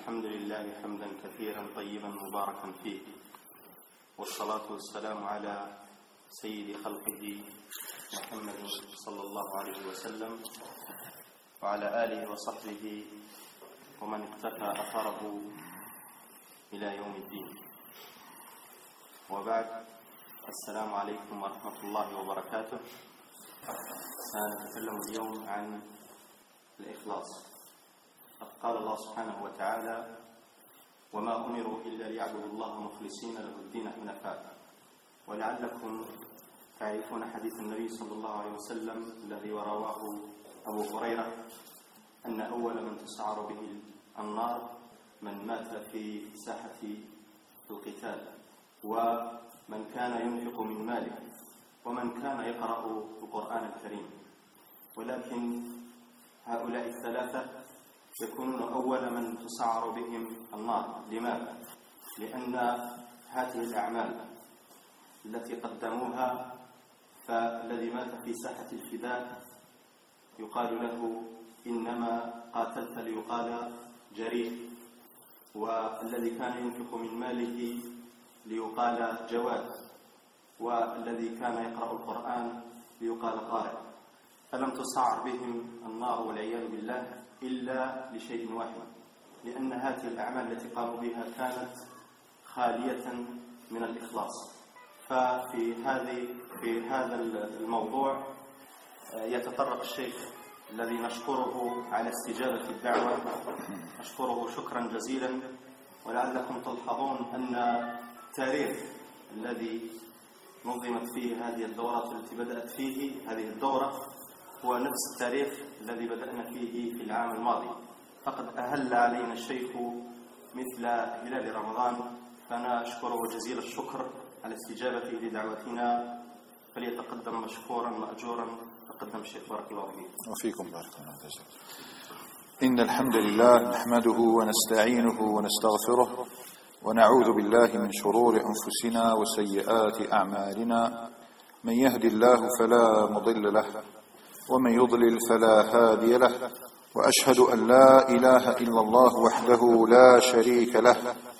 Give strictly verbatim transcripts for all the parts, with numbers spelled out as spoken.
الحمد لله حمدا كثيرا طيبا مباركا فيه، والصلاة والسلام على سيد خلقه محمد صلى الله عليه وسلم وعلى آله وصحبه ومن اقتفى أثره إلى يوم الدين. وبعد، السلام عليكم ورحمة الله وبركاته. سنتكلم اليوم عن الإخلاص. قال الله سبحانه وتعالى: وما أمروا إلا ليعبدوا الله مخلصين له الدين حنفاء. ولعلكم تعرفون حديث النبي صلى الله عليه وسلم الذي رواه أبو هريرة أن أول من تسعر به النار من مات في ساحة القتال، ومن كان ينفق من ماله، ومن كان يقرأ القرآن الكريم. ولكن هؤلاء الثلاثة يكونون أول من تسعر بهم النار. لماذا؟ لأن هذه الأعمال التي قدموها، فالذي مات في ساحة الفداء يقال له إنما قاتلت ليقال جريح، والذي كان ينفق من ماله ليقال جواد، والذي كان يقرأ القرآن ليقال قارئ. فلم تسعر بهم النار والعياذ بالله إلا لشيء واحد، لأن هذه الأعمال التي قاموا بها كانت خالية من الإخلاص. ففي هذه في هذا الموضوع يتطرق الشيخ الذي نشكره على استجابة الدعوة، نشكره شكرا جزيلا. ولعلكم تلحظون أن التاريخ الذي نظمت فيه هذه الدورة التي بدأت فيه هذه الدورة هو نفس التاريخ الذي بدأنا فيه في العام الماضي، فقد أهل علينا الشيخ مثل هلال رمضان، فنشكره جزيل الشكر على استجابته لدعوتنا. فليتقدم مشكورا مأجورا. تقدم الشيخ، بارك الله فيك. وفيكم بارك الله فيك. إن الحمد لله نحمده ونستعينه ونستغفره، ونعوذ بالله من شرور أنفسنا وسيئات أعمالنا. من يهدي الله فلا مضل له، ومن يضلل فلا هادي له، وأشهد أن لا إله إلا الله وحده لا شريك له،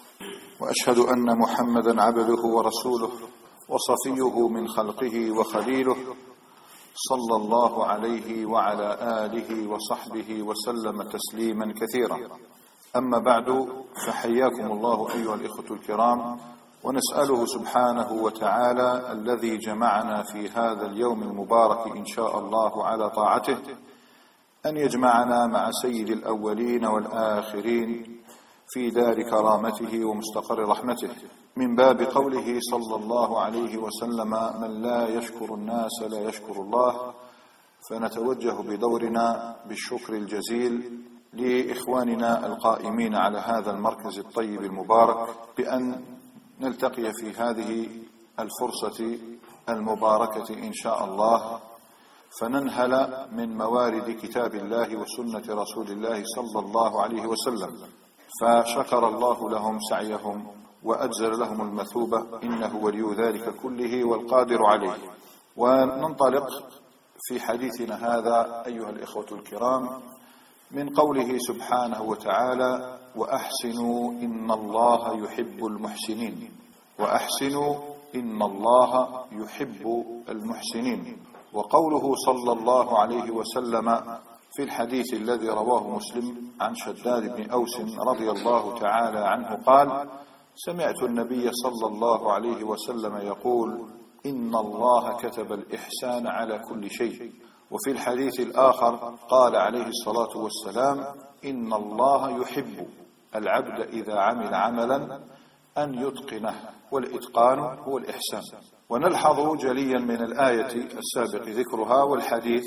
وأشهد أن محمدا عبده ورسوله وصفيه من خلقه وخليله، صلى الله عليه وعلى آله وصحبه وسلم تسليما كثيرا. أما بعد، فحياكم الله أيها الإخوة الكرام، ونسأله سبحانه وتعالى الذي جمعنا في هذا اليوم المبارك إن شاء الله على طاعته أن يجمعنا مع سيد الأولين والآخرين في دار كرامته ومستقر رحمته، من باب قوله صلى الله عليه وسلم: من لا يشكر الناس لا يشكر الله. فنتوجه بدورنا بالشكر الجزيل لإخواننا القائمين على هذا المركز الطيب المبارك بأن نلتقي في هذه الفرصة المباركة إن شاء الله، فننهل من موارد كتاب الله وسنة رسول الله صلى الله عليه وسلم. فشكر الله لهم سعيهم وأجزل لهم المثوبة، إنه ولي ذلك كله والقادر عليه. وننطلق في حديثنا هذا أيها الإخوة الكرام من قوله سبحانه وتعالى: وأحسنوا إن الله يحب المحسنين. وأحسنوا إن الله يحب المحسنين. وقوله صلى الله عليه وسلم في الحديث الذي رواه مسلم عن شداد بن أوس رضي الله تعالى عنه قال: سمعت النبي صلى الله عليه وسلم يقول: إن الله كتب الإحسان على كل شيء. وفي الحديث الآخر قال عليه الصلاة والسلام: إن الله يحب العبد إذا عمل عملا أن يتقنه، والإتقان هو الإحسان. ونلحظ جليا من الآية السابق ذكرها والحديث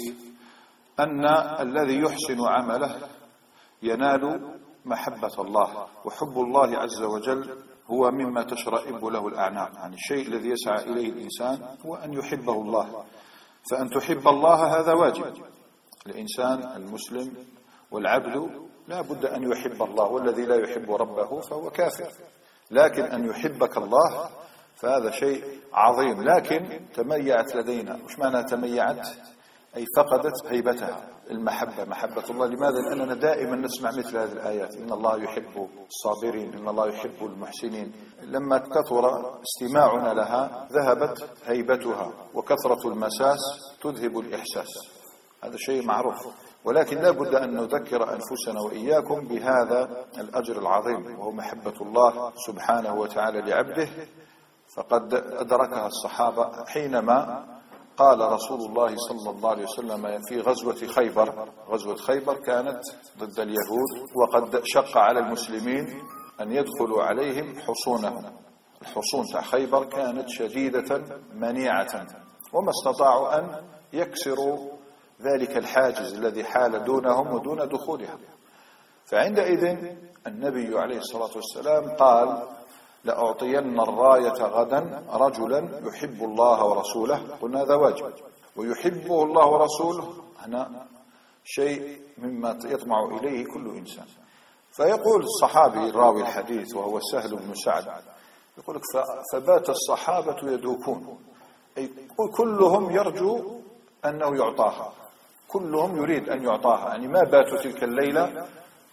أن الذي يحسن عمله ينال محبة الله، وحب الله عز وجل هو مما تشرئب له الأعناق. يعني الشيء الذي يسعى إليه الإنسان هو أن يحبه الله، فأن تحب الله هذا واجب. الإنسان المسلم والعبد لا بد أن يحب الله، والذي لا يحب ربه فهو كافر. لكن أن يحبك الله فهذا شيء عظيم. لكن تميعت لدينا، مش معنى تميعت؟ أي فقدت هيبتها. المحبة، محبة الله. لماذا؟ لأننا دائما نسمع مثل هذه الآيات: إن الله يحب الصابرين، إن الله يحب المحسنين. لما كثر استماعنا لها ذهبت هيبتها، وكثرة المساس تذهب الإحساس. هذا شيء معروف، ولكن لا بد أن نذكر أنفسنا وإياكم بهذا الأجر العظيم، وهو محبة الله سبحانه وتعالى لعبده. فقد أدركها الصحابة حينما قال رسول الله صلى الله عليه وسلم في غزوة خيبر. غزوة خيبر كانت ضد اليهود، وقد شق على المسلمين أن يدخلوا عليهم حصونهم. الحصون تاع خيبر كانت شديدة منيعة، وما استطاعوا أن يكسروا ذلك الحاجز الذي حال دونهم ودون دخولها. فعندئذ النبي عليه الصلاة والسلام قال: لأعطين الراية غدا رجلا يحب الله ورسوله. قلنا هذا واجب، ويحبه الله ورسوله هنا شيء مما يطمع إليه كل إنسان. فيقول الصحابي الراوي الحديث وهو سهل بن سعد، يقول: فبات الصحابة يدوكون، أي كلهم يرجو أنه يعطاها، كلهم يريد أن يعطاها، يعني ما باتوا تلك الليلة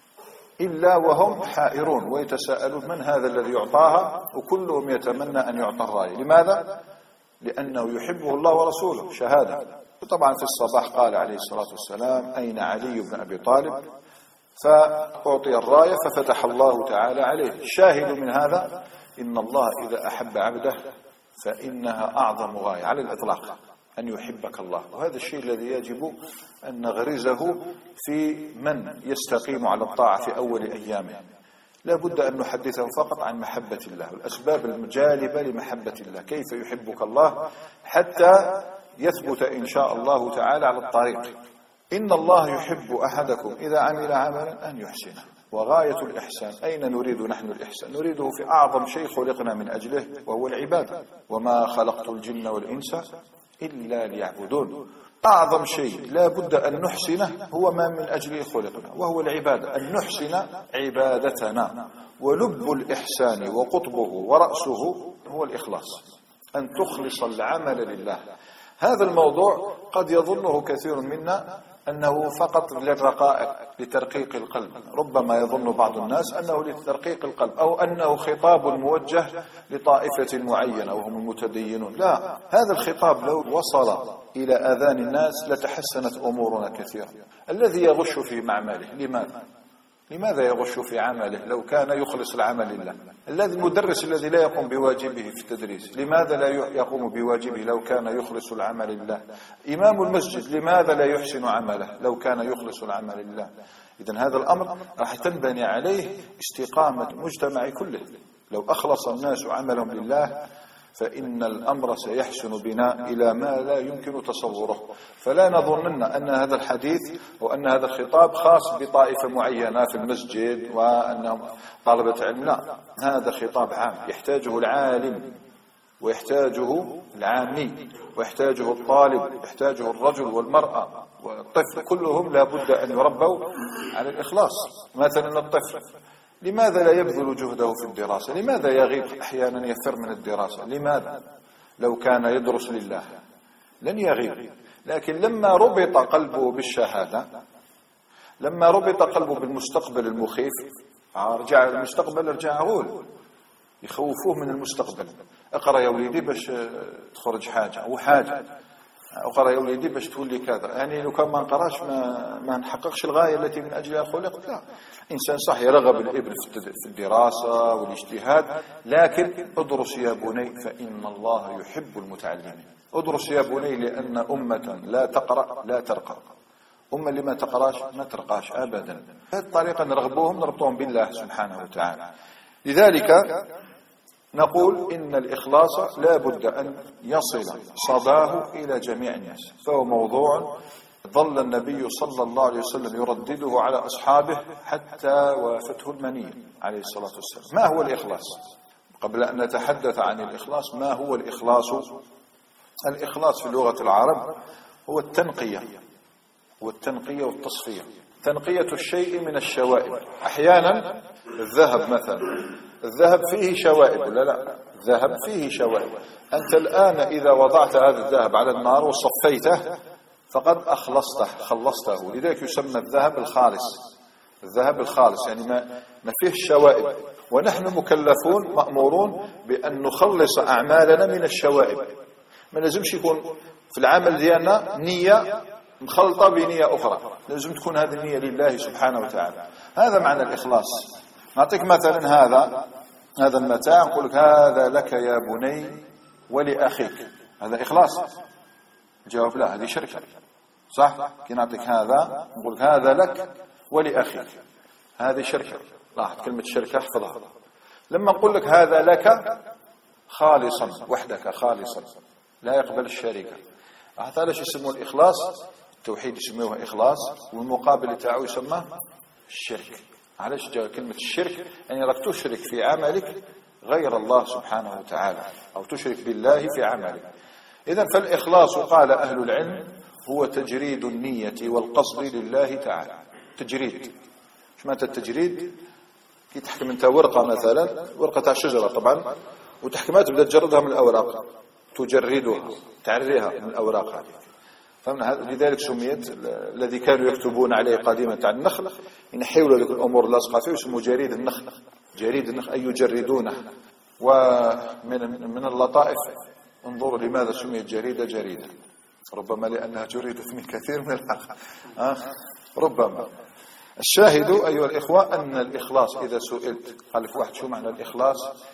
إلا وهم حائرون ويتساءلون من هذا الذي يعطاها، وكلهم يتمنى أن يعطى الراية. لماذا؟ لأنه يحبه الله ورسوله، شهادة. طبعا في الصباح قال عليه الصلاة والسلام: أين علي بن أبي طالب؟ فأعطي الراية ففتح الله تعالى عليه. الشاهد من هذا إن الله إذا أحب عبده فإنها أعظم غاية على الإطلاق، أن يحبك الله. وهذا الشيء الذي يجب أن نغرزه في من يستقيم على الطاعة في أول أيامه. لا بد أن نحدثه فقط عن محبة الله والأسباب الجالبة لمحبة الله، كيف يحبك الله حتى يثبت إن شاء الله تعالى على الطريق. إن الله يحب أحدكم إذا عمل عملا أن يحسنه. وغاية الإحسان أين نريد نحن الإحسان؟ نريده في أعظم شيء خلقنا من أجله، وهو العبادة. وما خلقت الجن والإنس إلا ليعبدون. أعظم شيء لا بد أن نحسنه هو ما من أجله خلقنا، وهو العبادة. أن نحسن عبادتنا. ولب الإحسان وقطبه ورأسه هو الإخلاص، أن تخلص العمل لله. هذا الموضوع قد يظنه كثير منا أنه فقط للرقائق، لترقيق القلب. ربما يظن بعض الناس أنه لترقيق القلب، أو أنه خطاب موجه لطائفة معينة وهم المتدينون. لا، هذا الخطاب لو وصل إلى آذان الناس لتحسنت أمورنا كثيرا. الذي يغش في معمله، لماذا؟ لماذا يغش في عمله لو كان يخلص العمل لله؟ الذي المدرس الذي لا يقوم بواجبه في التدريس، لماذا لا يقوم بواجبه لو كان يخلص العمل لله؟ إمام المسجد لماذا لا يحسن عمله لو كان يخلص العمل لله؟ إذن هذا الأمر راح تنبني عليه استقامة المجتمع كله. لو أخلص الناس عملهم لله فإن الأمر سيحسن بنا إلى ما لا يمكن تصوره. فلا نظنن أن هذا الحديث وأن هذا الخطاب خاص بطائفة معينة في المسجد وأنهم طلبة علم. لا، هذا خطاب عام يحتاجه العالم ويحتاجه العامي ويحتاجه الطالب، يحتاجه الرجل والمرأة والطفل، كلهم لا بد أن يربوا على الإخلاص. مثلا الطفل لماذا لا يبذل جهده في الدراسة؟ لماذا يغيب أحيانا، يفر من الدراسة؟ لماذا؟ لو كان يدرس لله لن يغيب. لكن لما ربط قلبه بالشهادة، لما ربط قلبه بالمستقبل المخيف، رجع المستقبل رجع غول، يخوفوه من المستقبل. اقرأ يا وليدي باش تخرج حاجة أو حاجة، اقرأ يا وليدي باش تولي كذا. يعني لو كان ما نقراش ما, ما نحققش الغاية التي من أجلها خلقت. لا، إنسان صح يرغب الابن في الدراسة والاجتهاد، لكن ادرس يا بني فإن الله يحب المتعلمين. ادرس يا بني، لأن أمة لا تقرأ لا ترقى. أمة اللي ما تقراش ما ترقاش أبدا. هذه الطريقة نرغبوهم نربطهم بالله سبحانه وتعالى. لذلك نقول إن الإخلاص لا بد أن يصل صداه إلى جميع الناس. فهو موضوع ظل النبي صلى الله عليه وسلم يردده على أصحابه حتى وافته المنية عليه الصلاة والسلام. ما هو الإخلاص؟ قبل أن نتحدث عن الإخلاص، ما هو الإخلاص؟ الإخلاص في لغة العرب هو التنقية، والتنقية والتصفية. تنقية الشيء من الشوائب. أحيانا الذهب مثلا، الذهب فيه شوائب ولا لا؟ الذهب فيه شوائب. أنت الآن إذا وضعت هذا الذهب على النار وصفيته فقد أخلصته خلصته. لذلك يسمى الذهب الخالص، الذهب الخالص يعني ما, ما فيه الشوائب. ونحن مكلفون مأمورون بأن نخلص أعمالنا من الشوائب. ما لازمش يكون في العمل ديالنا نية مخلطة بنية أخرى، لازم تكون هذه النية لله سبحانه وتعالى. هذا معنى الإخلاص. نعطيك مثلا هذا هذا المتاع، نقول لك هذا لك يا بني ولأخيك، هذا إخلاص؟ الجواب لا، هذه شركة. صح؟ كي نعطيك هذا نقول لك هذا لك ولأخيك، هذه شركة. لاحظ كلمة شركة احفظها. لما نقول لك هذا لك خالصا وحدك خالصا لا يقبل الشركة، هذا ليش يسموه الإخلاص؟ التوحيد يسموه إخلاص، والمقابل تاعو يسمى الشرك. علاش جاء كلمة الشرك؟ يعني راك تشرك في عملك غير الله سبحانه وتعالى، أو تشرك بالله في عملك. إذن فالإخلاص قال أهل العلم هو تجريد النية والقصد لله تعالى. تجريد، شو معنى التجريد؟ كي تحكم انت ورقة مثلا، ورقة تاع شجرة طبعا، وتحكمها تبدأ تجردها من الأوراق، تجردها تعريها من الأوراق هذه. فمن لذلك سميت الذي كانوا يكتبون عليه قديما تاع النخل، ينحيوا لك الأمور اللاصقة فيه يسموه جريد النخل. جريد النخل أي يجردونه. ومن من اللطائف انظروا لماذا سميت جريدة جريدة، ربما لأنها جردت من كثير من الحق. أه؟ ربما. الشاهد أيها الإخوة أن الإخلاص إذا سئلت قال لك واحد شو معنى الإخلاص،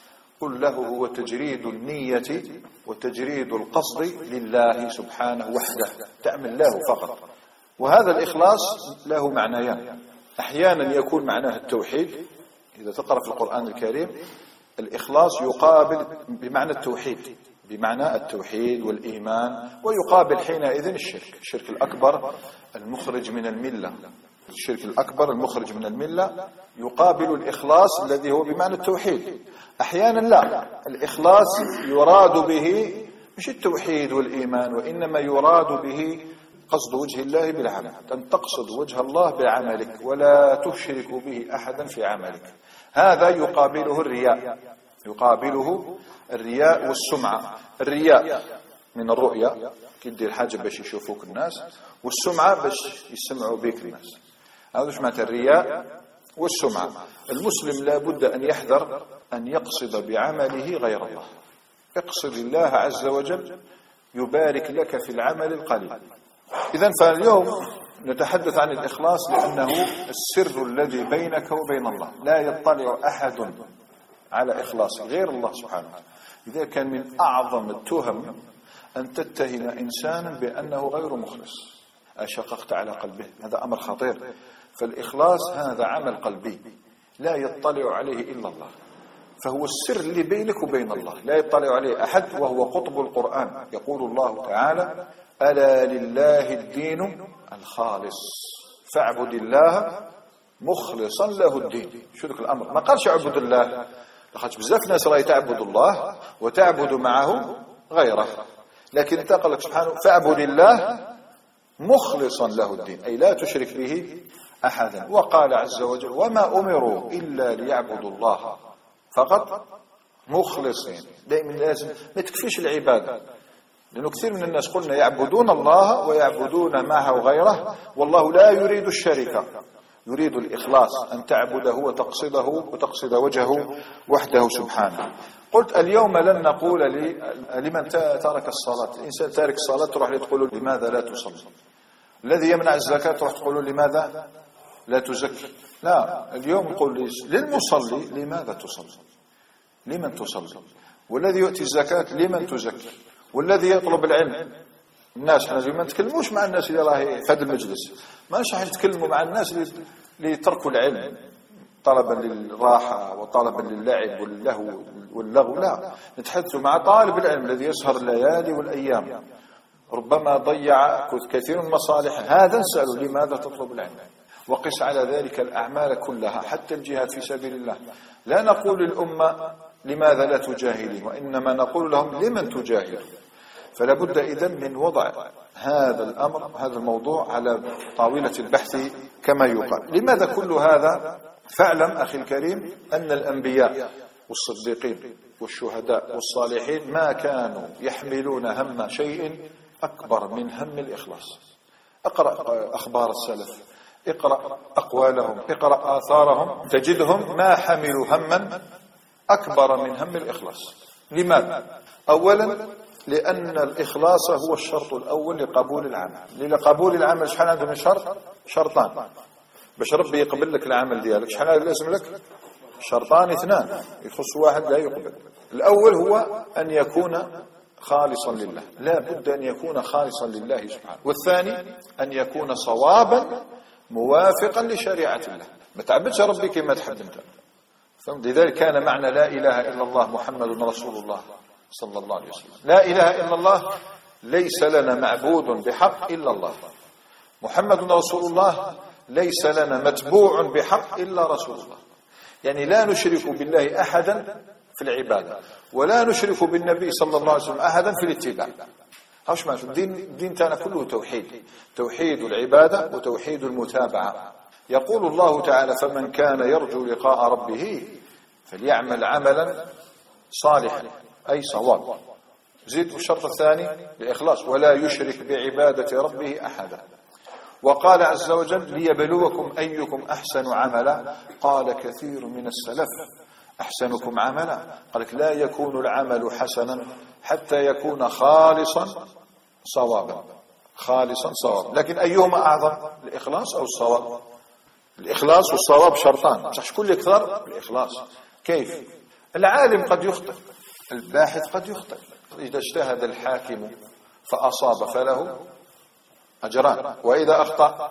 قل له هو تجريد النية وتجريد القصد لله سبحانه وحده، تعمل له فقط. وهذا الإخلاص له معنيان. أحيانا يكون معناه التوحيد، إذا تقرأ في القرآن الكريم الإخلاص يقابل بمعنى التوحيد، بمعنى التوحيد والإيمان، ويقابل حينئذ الشرك، الشرك الأكبر المخرج من الملة. الشرك الأكبر المخرج من الملة يقابل الإخلاص الذي هو بمعنى التوحيد. أحيانا لا، الإخلاص يراد به مش التوحيد والإيمان، وإنما يراد به قصد وجه الله بالعمل، أن تقصد وجه الله بعملك ولا تشرك به أحدا في عملك. هذا يقابله الرياء، يقابله الرياء والسمعة. الرياء من الرؤية كي دير حاجة باش يشوفوك الناس، والسمعة باش يسمعوا بك الناس. هذا ايش معنى الرياء والسمعة. المسلم لا بد أن يحذر أن يقصد بعمله غير الله. اقصد الله عز وجل يبارك لك في العمل القليل. إذن فاليوم نتحدث عن الإخلاص لأنه السر الذي بينك وبين الله، لا يطلع أحد على إخلاص غير الله سبحانه. إذا كان من أعظم التهم أن تتهم إنسانا بأنه غير مخلص، أشققت على قلبه، هذا أمر خطير. فالإخلاص هذا عمل قلبي لا يطلع عليه إلا الله، فهو السر اللي بينك وبين الله، لا يطلع عليه أحد، وهو قطب القرآن. يقول الله تعالى: ألا لله الدين الخالص فاعبد الله مخلصا له الدين. شو ذلك الأمر؟ ما قالش اعبد الله، لخاطش بزاف ناس راهي تعبد الله وتعبد معه غيره، لكن انت قال لك سبحانه فاعبد الله مخلصا له الدين، أي لا تشرك به أحدا. وقال عز وجل: وما أمروا إلا ليعبدوا الله فقط مخلصين. دائما لازم ما تكفيش العبادة، لأنه كثير من الناس قلنا يعبدون الله ويعبدون معه غيره، والله لا يريد الشركة، يريد الإخلاص، أن تعبده وتقصده وتقصد وجهه وحده سبحانه. قلت اليوم لن نقول لمن ترك الصلاة، الإنسان تارك الصلاة تروح تقول لماذا لا تصلي، الذي يمنع الزكاة تروح تقول لماذا لا تزكي. لا، اليوم نقول للمصلي لماذا تصلي، لمن تصلي، والذي يؤتي الزكاة لمن تزكي، والذي يطلب العلم. الناس احنا ما نتكلموش مع الناس اللي راهي في هذا المجلس، ما راح نتكلموا مع الناس اللي تركوا العلم طلبا للراحة وطلبا للعب واللهو واللغو. لا، نتحدث مع طالب العلم الذي يسهر الليالي والأيام، ربما ضيع كثير من مصالح. هذا نسأله لماذا تطلب العلم، وقس على ذلك الأعمال كلها حتى الجهاد في سبيل الله. لا نقول للأمة لماذا لا تجاهدين، وإنما نقول لهم لمن تجاهدون. فلا بد إذن من وضع هذا الأمر هذا الموضوع على طاولة البحث كما يقال. لماذا كل هذا؟ فاعلم أخي الكريم أن الأنبياء والصديقين والشهداء والصالحين ما كانوا يحملون هم شيء أكبر من هم الإخلاص. اقرأ أخبار السلف، اقرأ أقوالهم، اقرأ آثارهم، تجدهم ما حملوا هما أكبر من هم الإخلاص. لماذا؟ أولا لأن الإخلاص هو الشرط الأول لقبول العمل. لقبول العمل شحال عنده من شرط؟ شرطان. باش ربي يقبل لك العمل ديالك شحال لازم لك؟ شرطان اثنان، يخص واحد لا يقبل. الأول هو أن يكون خالصا لله، لا بد أن يكون خالصا لله سبحانه. والثاني أن يكون صوابا موافقا لشريعة الله، ما تعبدش ربي كما تحب انت. لذلك كان معنى لا إله إلا الله محمد رسول الله صلى الله عليه وسلم. لا إله إلا الله ليس لنا معبود بحق إلا الله. محمد رسول الله ليس لنا متبوع بحق إلا رسول الله. يعني لا نشرك بالله أحدا في العبادة، ولا نشرك بالنبي صلى الله عليه وسلم أحدا في الاتباع. هاش ماشي الدين. الدين تاعنا كله توحيد، توحيد العبادة وتوحيد المتابعة. يقول الله تعالى: فمن كان يرجو لقاء ربه فليعمل عملا صالحا، أي صواب. زيد الشرط الثاني الإخلاص: ولا يشرك بعبادة ربه أحدا. وقال عز وجل: ليبلوكم أيكم أحسن عملا. قال كثير من السلف: أحسنكم عملا. قالك لا يكون العمل حسنا حتى يكون خالصا صوابا، خالصا صوابا. لكن أيهما أعظم، الإخلاص أو الصواب؟ الإخلاص والصواب شرطان، مش كل يكثر الإخلاص. كيف؟ العالم قد يخطئ، الباحث قد يخطئ. إذا اجتهد الحاكم فأصاب فله أجران، وإذا أخطأ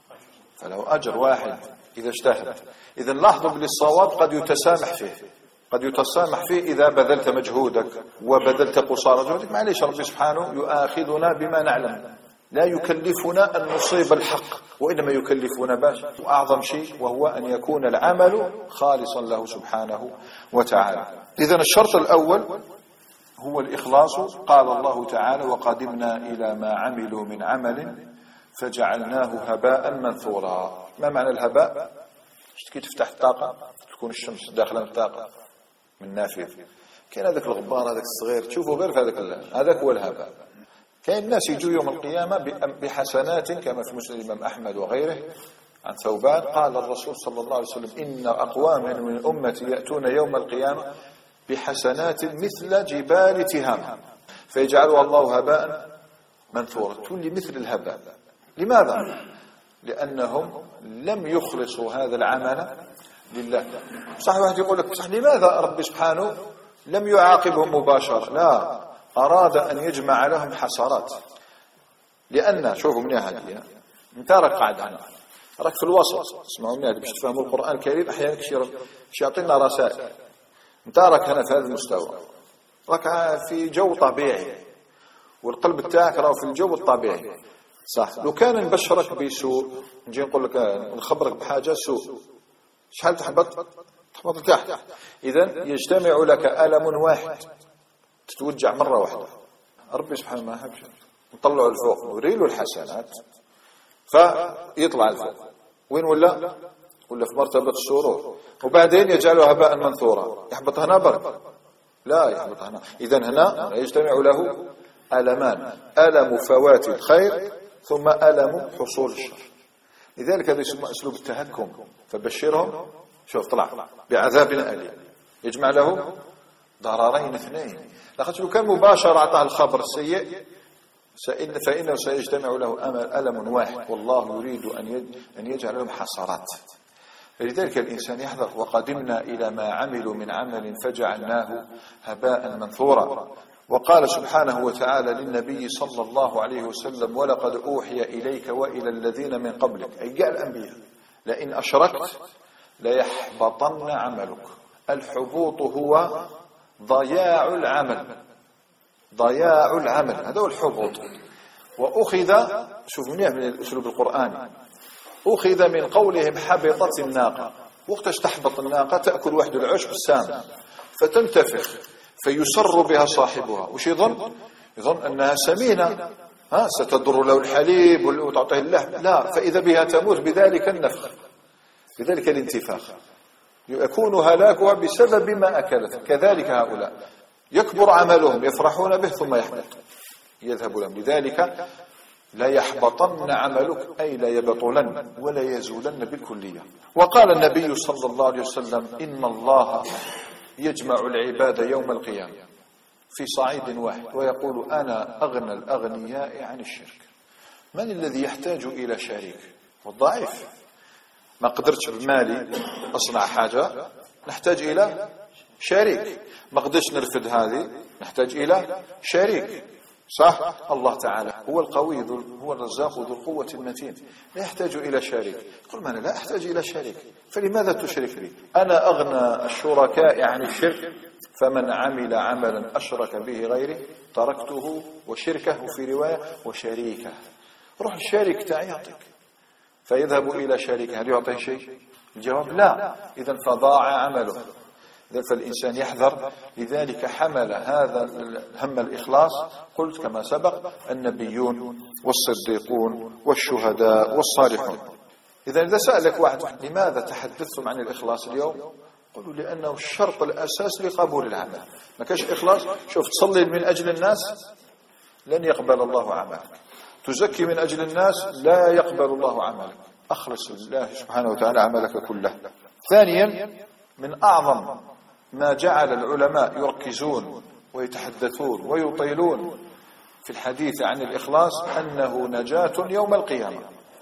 فله أجر واحد إذا اجتهد. إذا لاحظوا بالصواب قد يتسامح فيه، قد يتسامح فيه إذا بذلت مجهودك وبذلت قصارى جهدك. معليش ربي سبحانه يؤاخذنا بما نعلم، لا يكلفنا أن نصيب الحق، وإنما يكلفنا باش وأعظم شيء وهو أن يكون العمل خالصا له سبحانه وتعالى. إذا الشرط الأول هو الإخلاص. قال الله تعالى: وقدمنا إلى ما عملوا من عمل فجعلناه هباء منثورا. ما معنى الهباء؟ كي تفتح الطاقة تكون الشمس داخلة من الطاقة من نافذ، كاين هذاك الغبار هذاك الصغير تشوفه غير في هذاك، هذاك هو الهباء. كاين الناس يجوا يوم القيامة بحسنات كما في مسند الإمام أحمد وغيره عن ثوبان قال الرسول صلى الله عليه وسلم: إن أقواما من أمتي يأتون يوم القيامة بحسنات مثل جبال تهام فيجعلها الله هباء منثورا. تولي مثل الهباء. لماذا؟ لأنهم لم يخلصوا هذا العمل لله. صح واحد يقول لك: صح لماذا ربي سبحانه لم يعاقبهم مباشرة؟ لا، أراد أن يجمع لهم حسرات. لأن شوفوا من هذه انت راك قاعد هنا، راك في الوسط، اسمعوا مني باش تفهموا القرآن الكريم. أحيانا يعطينا رسائل. انت راك هنا في هذا المستوى، راك في جو طبيعي، والقلب تاعك راه في الجو الطبيعي. صح، لو كان نبشرك بسوء، نجي نقول لك نخبرك بحاجة سوء، شحال تحبط؟ تحبط لتحت. إذا يجتمع لك ألم واحد تتوجع مرة واحدة. ربي سبحانه ما يحبش، نطلعه لفوق نوري له الحسنات فيطلع لفوق. وين ولا؟ ولا في مرتبة السرور، وبعدين يجعله هباء منثورا. يحبط هنا برك؟ لا، يحبط هنا. إذا هنا يجتمع له ألمان: ألم فوات الخير ثم ألم حصول الشر. لذلك هذا يسمى أسلوب التهكم. فبشرهم، شوف طلع بعذاب أليم، يجمع له ضررين اثنين. لقد لو كان مباشر أعطاه الخبر السيء فإنه سيجتمع له ألم واحد، والله يريد أن يجعل لهم حسرات. فلذلك الإنسان يحذر: وقدمنا إلى ما عملوا من عمل فجعلناه هباء منثورا. وقال سبحانه وتعالى للنبي صلى الله عليه وسلم: ولقد أوحي إليك وإلى الذين من قبلك، أي قال الأنبياء: لئن أشركت ليحبطن عملك. الحبوط هو ضياع العمل، ضياع العمل، هذا هو الحبوط. وأخذ، شوف منيح من الأسلوب القرآني، أخذ من قولهم حبطت الناقة. وقتاش تحبط الناقة؟ تأكل واحد العشب السام فتنتفخ فيسر بها صاحبها. وش يظن؟ يظن أنها سمينة، ها ستضر له الحليب وتعطيه اللحم. لا، فإذا بها تموت بذلك النفخ، بذلك الانتفاخ، يكون هلاكها بسبب ما أكلت. كذلك هؤلاء يكبر عملهم، يفرحون به ثم يحبط، يذهب لهم. لذلك لا يحبطن عملك أي لا يبطلن ولا يزولن بالكلية. وقال النبي صلى الله عليه وسلم إن الله يجمع العباد يوم القيامة في صعيد واحد ويقول أنا أغنى الأغنياء عن الشرك. من الذي يحتاج إلى شريك؟ والضعيف. ما قدرتش بمالي أصنع حاجة نحتاج إلى شريك، ما قدرتش نرفد هذه نحتاج إلى شريك. صح؟ الله تعالى هو القوي هو الرزاق ذو القوة المتين، لا يحتاج إلى شريك. قل ما أنا لا أحتاج إلى شريك فلماذا تشرك بي؟ أنا أغنى الشركاء عن الشرك، فمن عمل عملا أشرك به غيره تركته وشركه في رواية وشريكه. روح الشريك تاعي يعطيك، فيذهب إلى شريكه هل يعطيه شيء؟ الجواب لا، إذن فضاع عمله. فالإنسان يحذر. لذلك حمل هذا هم الإخلاص قلت كما سبق النبيون والصديقون والشهداء والصالحون. إذا إذا سألك واحد لماذا تحدثتم عن الإخلاص اليوم؟ قلوا لأنه الشرط الأساس لقبول العمل. ما كاش إخلاص، شوف تصلي من أجل الناس لن يقبل الله عملك، تزكي من أجل الناس لا يقبل الله عملك. أخلص لله سبحانه وتعالى عملك كله. ثانيا من أعظم ما جعل العلماء يركزون ويتحدثون ويطيلون في الحديث عن الإخلاص أنه نجاة يوم القيامة.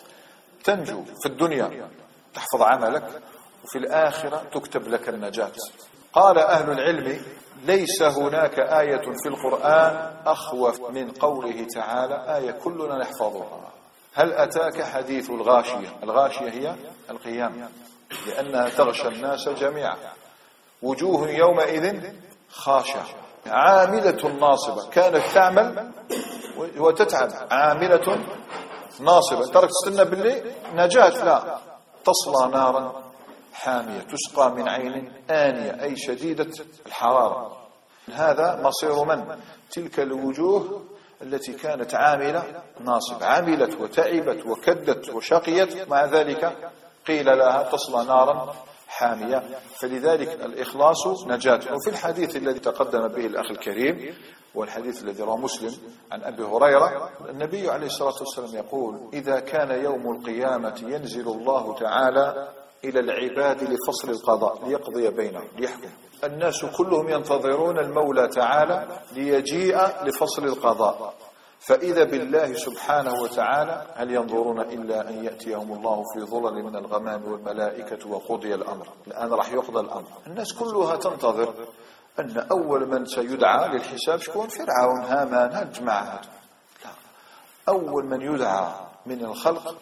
تنجو في الدنيا تحفظ عملك، وفي الآخرة تكتب لك النجاة. قال أهل العلم ليس هناك آية في القرآن أخوف من قوله تعالى آية كلنا نحفظها. هل أتاك حديث الغاشية؟ الغاشية هي القيامة، لأنها تغشى الناس جميعا. وجوه يومئذ خاشعة عاملة ناصبة، كانت تعمل وتتعب، عاملة ناصبة. ترك تستنى بالليل نجاة، لا، تصلى نارا حامية تسقى من عين آنية أي شديدة الحرارة. هذا مصير من؟ تلك الوجوه التي كانت عاملة ناصبة، عملت وتعبت وكدت وشقيت، مع ذلك قيل لها تصلى نارا حامية. فلذلك الإخلاص نجاة. وفي الحديث الذي تقدم به الأخ الكريم والحديث الذي رواه مسلم عن أبي هريرة، النبي عليه الصلاة والسلام يقول إذا كان يوم القيامة ينزل الله تعالى إلى العباد لفصل القضاء ليقضي بينهم ليحكم. الناس كلهم ينتظرون المولى تعالى ليجيء لفصل القضاء، فإذا بالله سبحانه وتعالى هل ينظرون إلا أن يأتيهم الله في ظلل من الغمام والملائكة وقضي الأمر. الآن راح يقضى الأمر. الناس كلها تنتظر أن أول من سيدعى للحساب شكون؟ فرعون، هامان، هالجماعة. لا، أول من يدعى من الخلق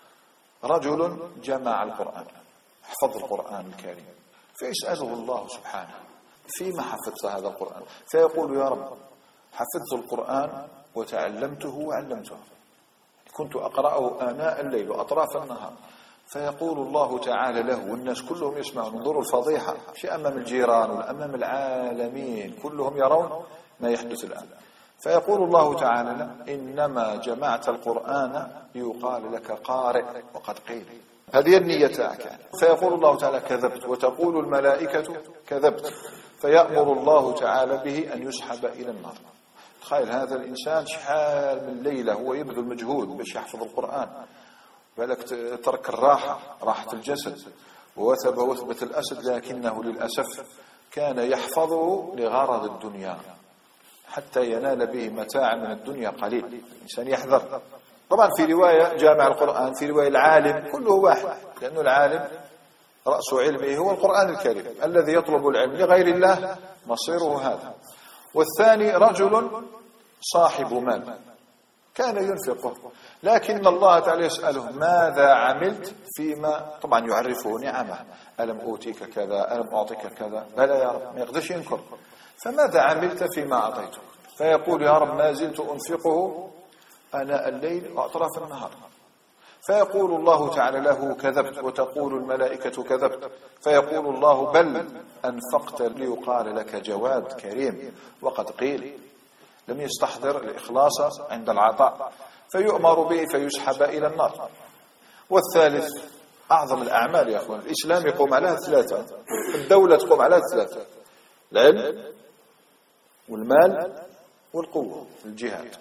رجل جمع القرآن، حفظ القرآن الكريم، فيسأله الله سبحانه فيما حفظت هذا القرآن؟ فيقول يا رب حفظت القرآن وتعلمته وعلمته، كنت أقرأه آناء الليل وأطراف النهار. فيقول الله تعالى له والناس كلهم يسمعون، انظروا الفضيحة، شيء أمام الجيران وأمام العالمين كلهم يرون ما يحدث الآن. فيقول الله تعالى له إنما جمعت القرآن ليقال لك قارئ وقد قيل. هذه النية تاعك. فيقول الله تعالى كذبت، وتقول الملائكة كذبت، فيأمر الله تعالى به أن يسحب إلى النار. تخيل هذا الإنسان شحال من ليلة هو يبذل مجهود باش يحفظ القرآن، بالك ترك الراحة، راحة الجسد، ووثب وثبة الأسد، لكنه للأسف كان يحفظه لغرض الدنيا حتى ينال به متاع من الدنيا قليل. الإنسان يحذر. طبعا في رواية جامع القرآن، في رواية العالم، كله واحد، لأنه العالم رأس علمه هو القرآن الكريم. الذي يطلب العلم لغير الله مصيره هذا. والثاني رجل صاحب مال كان ينفقه، لكن الله تعالى يسأله ماذا عملت فيما، طبعا يعرفه نعمه، ألم أوتيك كذا، ألم أعطيك كذا، بلى يا رب، ما يقدرش ينكر. فماذا عملت فيما أعطيته؟ فيقول يا رب ما زلت أنفقه آناء الليل وأطراف النهار. فيقول الله تعالى له كذبت، وتقول الملائكة كذبت. فيقول الله بل أنفقت ليقال لك جواد كريم وقد قيل. لم يستحضر الإخلاص عند العطاء، فيؤمر به فيسحب إلى النار. والثالث أعظم الأعمال يا أخوان، الإسلام يقوم على ثلاثة، الدولة تقوم على ثلاثة: العلم والمال والقوة، الجهاد.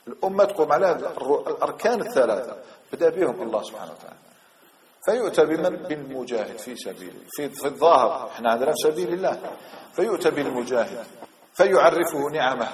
الأمة تقوم على الأركان الثلاثة بدأ بهم الله سبحانه وتعالى. فيؤتى بمن؟ بالمجاهد في سبيله، في, في الظاهر احنا عندنا في سبيل الله، فيؤتى بالمجاهد فيعرفه نعمه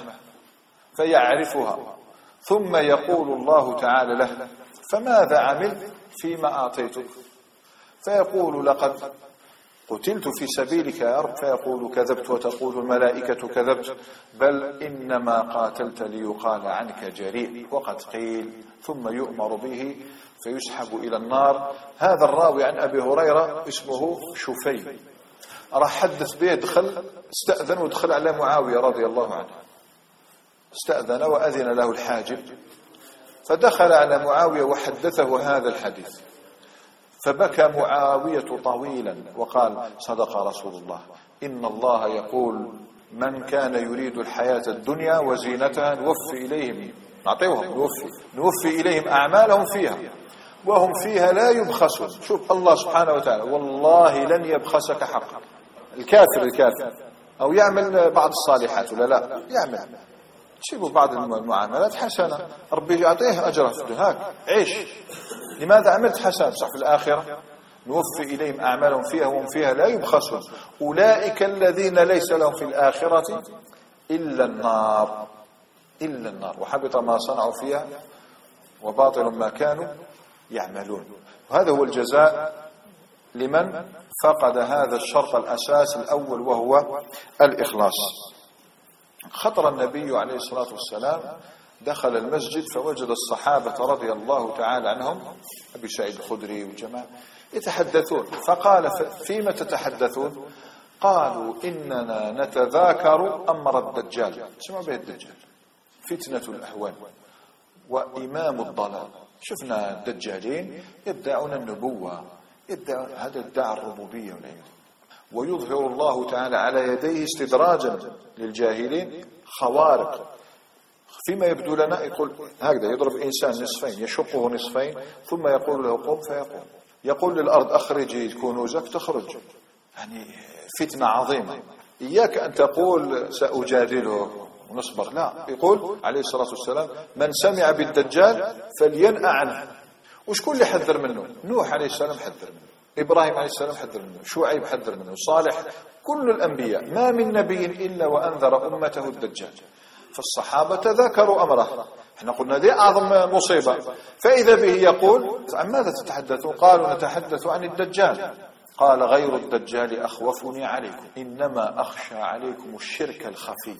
فيعرفها، ثم يقول الله تعالى له: فماذا عملت فيما أعطيتك؟ فيقول: لقد قتلت في سبيلك يا رب. فيقول: كذبت. وتقول الملائكة: كذبت، بل إنما قاتلت ليقال عنك جريء، وقد قيل. ثم يؤمر به فيسحب إلى النار. هذا الراوي عن أبي هريرة اسمه شفي، راح حدث به، دخل استأذن ودخل على معاوية رضي الله عنه، استأذن وأذن له الحاجب، فدخل على معاوية وحدثه هذا الحديث، فبكى معاوية طويلا وقال: صدق رسول الله، إن الله يقول: من كان يريد الحياة الدنيا وزينتها نوفي إليهم نعطيهم نوفي, نوفي إليهم أعمالهم فيها وهم فيها لا يبخسون. شوف الله سبحانه وتعالى: والله لن يبخسك حقا. الكافر الكافر أو يعمل بعض الصالحات ولا لا يعمل، تشيبوا بعض المعاملات حسنة، ربي يعطيه أجره، هاك عيش. لماذا عملت حسنة؟ صح في الآخرة نوفي إليهم أعمالهم فيها وهم فيها لا يبخسون. أولئك الذين ليس لهم في الآخرة إلا النار، إلا النار، وحبط ما صنعوا فيها وباطل ما كانوا يعملون. وهذا هو الجزاء لمن فقد هذا الشرط الأساس الأول وهو الإخلاص. خطر النبي عليه الصلاة والسلام، دخل المسجد فوجد الصحابة رضي الله تعالى عنهم، أبي سعيد الخدري والجماعة يتحدثون، فقال: فيما تتحدثون؟ قالوا: إننا نتذاكر أمر الدجال. سمعوا به الدجال، فتنة الأهوال وإمام الضلال. شفنا الدجالين يدعون النبوة، يدعون هذا ادعى الربوبية والعياذ، ويظهر الله تعالى على يديه استدراجا للجاهلين خوارق. فيما يبدو لنا يقول هكذا: يضرب إنسان نصفين، يشقه نصفين، ثم يقول له: قم، فيقوم. يقول للأرض: أخرجي كنوزك، تخرج. يعني فتنة عظيمة. إياك أن تقول سأجادله ونصبر، لا. يقول عليه الصلاة والسلام: من سمع بالدجال فلينأ عنه. وشكون اللي حذر منه؟ نوح عليه السلام حذر منه، إبراهيم عليه السلام حذر منه، شعيب حذر منه، صالح، كل الأنبياء ما من نبي إلا وأنذر أمته الدجال. فالصحابة تذاكروا أمره. احنا قلنا دي أعظم مصيبة. فإذا به يقول: عن ماذا تتحدثون؟ قالوا: نتحدث عن الدجال. قال: غير الدجال أخوفني عليكم، إنما أخشى عليكم الشرك الخفي.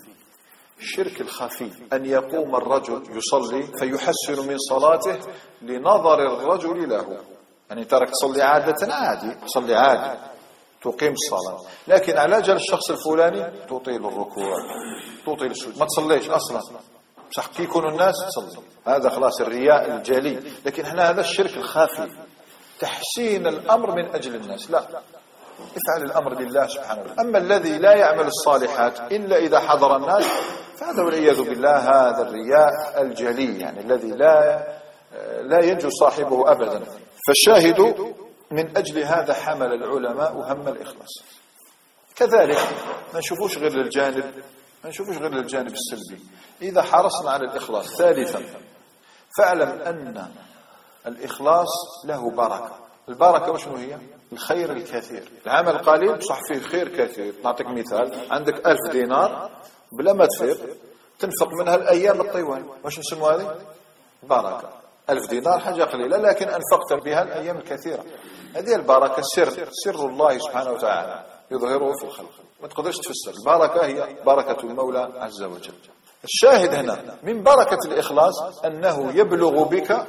الشرك الخفي أن يقوم الرجل يصلي فيحسن من صلاته لنظر الرجل له، يعني ترك تصلي عادة عادي، تصلي عادي تقيم الصلاة، لكن على أجل الشخص الفلاني تطيل الركوع، تطيل السجود، ما تصليش أصلا. صح كي يكونوا الناس تصلي، هذا خلاص الرياء الجلي. لكن احنا هذا الشرك الخافي، تحسين الأمر من أجل الناس، لا، افعل الأمر لله سبحانه وتعالى. أما الذي لا يعمل الصالحات إلا إذا حضر الناس فهذا والعياذ بالله هذا الرياء الجلي، يعني الذي لا لا ينجو صاحبه أبدا. فالشاهد من أجل هذا حمل العلماء هم الإخلاص. كذلك ما نشوفوش غير للجانب ما نشوفوش غير للجانب السلبي. إذا حرصنا على الإخلاص. ثالثا، فاعلم أن الإخلاص له بركة. البركة وشنو هي؟ الخير الكثير. العمل قليل صح فيه خير كثير. نعطيك مثال: عندك ألف دينار بلا ما تفيق تنفق منها الأيام الطوال، واش نسموها هذه؟ بركة. ألف دينار حاجة قليلة لكن أنفقت بها الأيام الكثيرة، هذه البركة. سر سر الله سبحانه وتعالى يظهره في الخلق، ما تقدرش تفسر. البركة هي بركة المولى عز وجل. الشاهد هنا من بركة الإخلاص أنه يبلغ بك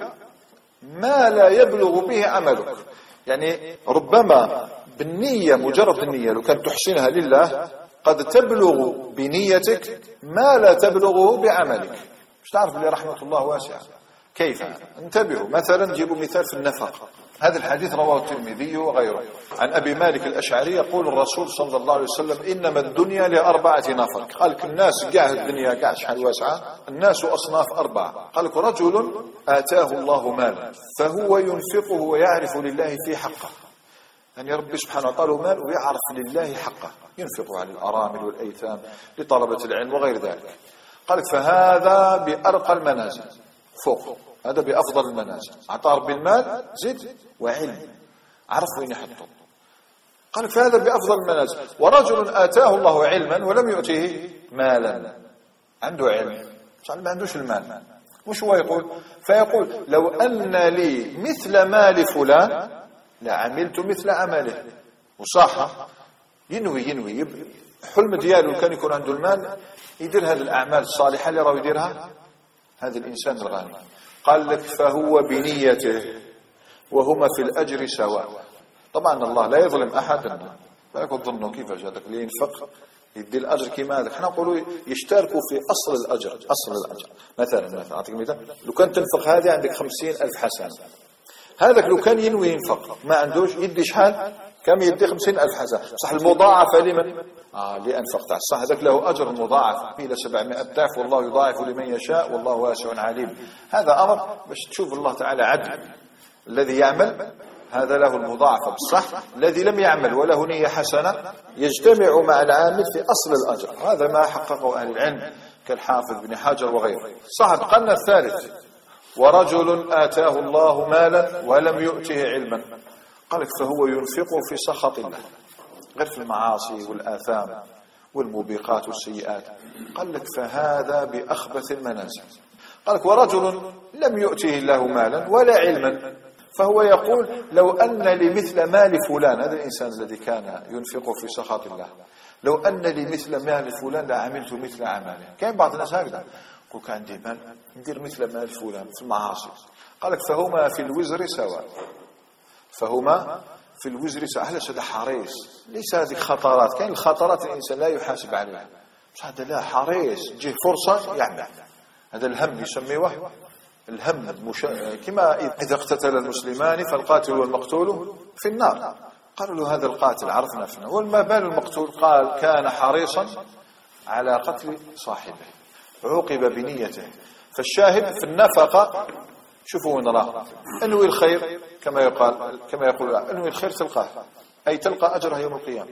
ما لا يبلغ به عملك. يعني ربما بالنية، مجرد النية لو كانت تحسنها لله قد تبلغ بنيتك ما لا تبلغه بعملك. مش تعرف لي رحمة الله واسعة. كيف؟ انتبهوا، مثلا جيبوا مثال في النفقة. هذا الحديث رواه الترمذي وغيره عن أبي مالك الأشعري يقول الرسول صلى الله عليه وسلم: إنما الدنيا لأربعة نفر. قال لك الناس قاع الدنيا قاع شحال واسعة، الناس أصناف أربعة. قال لك: رجل آتاه الله مالا فهو ينفقه ويعرف لله في حقه، يعني ربي سبحانه وتعالى مال ويعرف لله حقه، ينفق على الأرامل والأيتام لطلبة العلم وغير ذلك. قال لك فهذا بأرقى المنازل فوق، هذا بأفضل المنازل، أعطاه ربي المال زد وعلم، عرف وين يحطه. قال لك فهذا بأفضل المنازل. ورجل آتاه الله علما ولم يؤته مالا، عنده علم صح ما عندوش المال، وش هو يقول؟ فيقول لو أن لي مثل مال فلان لعملت مثل عمله. وصح ينوي ينوي حلم دياله كان يكون عنده المال يدير هذه الأعمال الصالحة اللي راه يديرها هذا الإنسان الغني. قال لك فهو بنيته وهما في الأجر سواء. طبعا الله لا يظلم أحدا، لا تظنوا كيفاش هذاك اللي ينفق يدي الأجر كما هذا. احنا نقولوا يشتركوا في أصل الأجر، أصل الأجر. مثلا مثلا أعطيك مثال، لو كان تنفق هذه عندك خمسين ألف حسنة، هذاك لو كان ينوي ينفق ما عندوش يدي شحال؟ كم يدي؟ خمسين ألف حسنة. صح المضاعفة لمن؟ آه لأنفق تاع صح هذاك له أجر مضاعف إلى سبعمائة ضعف، والله يضاعف لمن يشاء والله واسع عليم. هذا أمر باش تشوف الله تعالى عدل. الذي يعمل هذا له المضاعفة بالصح، الذي لم يعمل وله نية حسنة يجتمع مع العامل في أصل الأجر. هذا ما حققه أهل العلم كالحافظ بن حجر وغيره. صح. قلنا الثالث ورجل آتاه الله مالا ولم يؤته علما. قال فهو ينفق في سخط الله، غير في المعاصي والآثام والموبقات والسيئات. قال لك فهذا بأخبث المنازل. قال لك ورجل لم يؤته الله مالا ولا علما، فهو يقول لو أن لي مثل مال فلان، هذا الإنسان الذي كان ينفق في سخط الله، لو أن لي مثل مال فلان لعملت مثل عمله. كان بعض الناس هكذا يقول كان عندي مال ندير مثل مال فلان في المعاصي. قال لك فهما في الوزر سواء، فهما في الوزر سواء. هذا حريص، ليس هذه خطرات. كاين الخطرات الإنسان لا يحاسب عليها، بس هذا لا حريص تجيه فرصة يعمل. هذا الهم يسميه الهم المش... كما إذا اقتتل المسلمان فالقاتل والمقتول في النار. قالوا له هذا القاتل عرفنا فينا، وما بال المقتول؟ قال كان حريصا على قتل صاحبه عوقب بنيته. فالشاهد في النفقة شوفوا وين راه انوي الخير كما يقال كما يقول انوي الخير تلقاه، أي تلقى أجره يوم القيامة.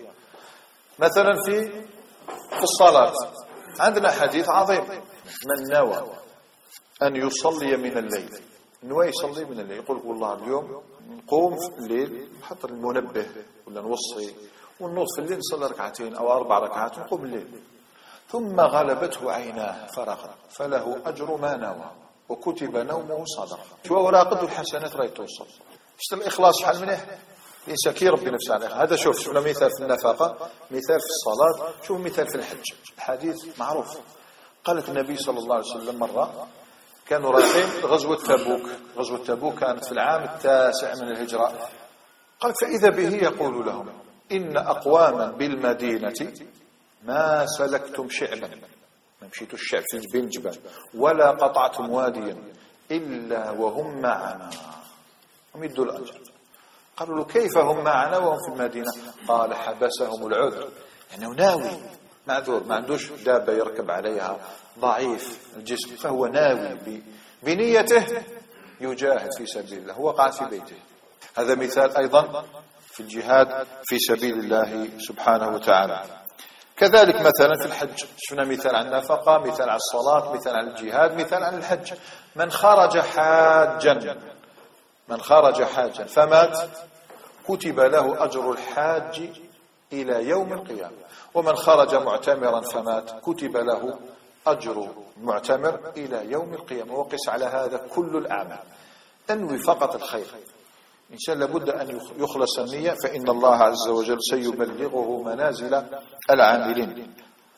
مثلا في في الصلاة عندنا حديث عظيم، من نوى أن يصلي من الليل، نوى يصلي من الليل، يقول والله اليوم نقوم في الليل نحط المنبه ولا نوصي ونوض في الليل نصلي ركعتين أو أربع ركعات ونقوم الليل، ثم غلبته عيناه فرغ فله أجر ما نوى وكتب نومه صدقة. شو راقد الحسنات راهي توصل. شفت الإخلاص شحال منيح الإنسان كي يربي نفسه عليه. هذا شوف شفنا مثال في النفقة، مثال في الصلاة، شوف مثال في الحج. الحديث معروف. قالت النبي صلى الله عليه وسلم مرة كانوا رايحين غزوة تبوك، غزوة تبوك كانت في العام التاسع من الهجرة. قال فإذا به يقول لهم إن أقواما بالمدينة ما سلكتم شعبا، ما مشيتوا الشعب في بين الجبال، ولا قطعتم واديا إلا وهم معنا، هم يدوا الأجر. قالوا له كيف هم معنا وهم في المدينة؟ قال حبسهم العذر، يعني ناوي معذور، ما عندوش دابة يركب عليها، ضعيف الجسم، فهو ناوي بنيته يجاهد في سبيل الله، هو قاعد في بيته. هذا مثال أيضا في الجهاد في سبيل الله سبحانه وتعالى. كذلك مثلا في الحج شفنا مثال عن النفقة، مثال عن الصلاة، مثال عن الجهاد، مثال عن الحج. من خرج حاجا من خرج حاجا فمات كتب له أجر الحاج إلى يوم القيامة، ومن خرج معتمرا فمات كتب له أجر المعتمر إلى يوم القيامة. وقس على هذا كل الأعمال، أنوي فقط الخير. إنسان لابد أن يخلص النية، فإن الله عز وجل سيبلغه منازل العاملين.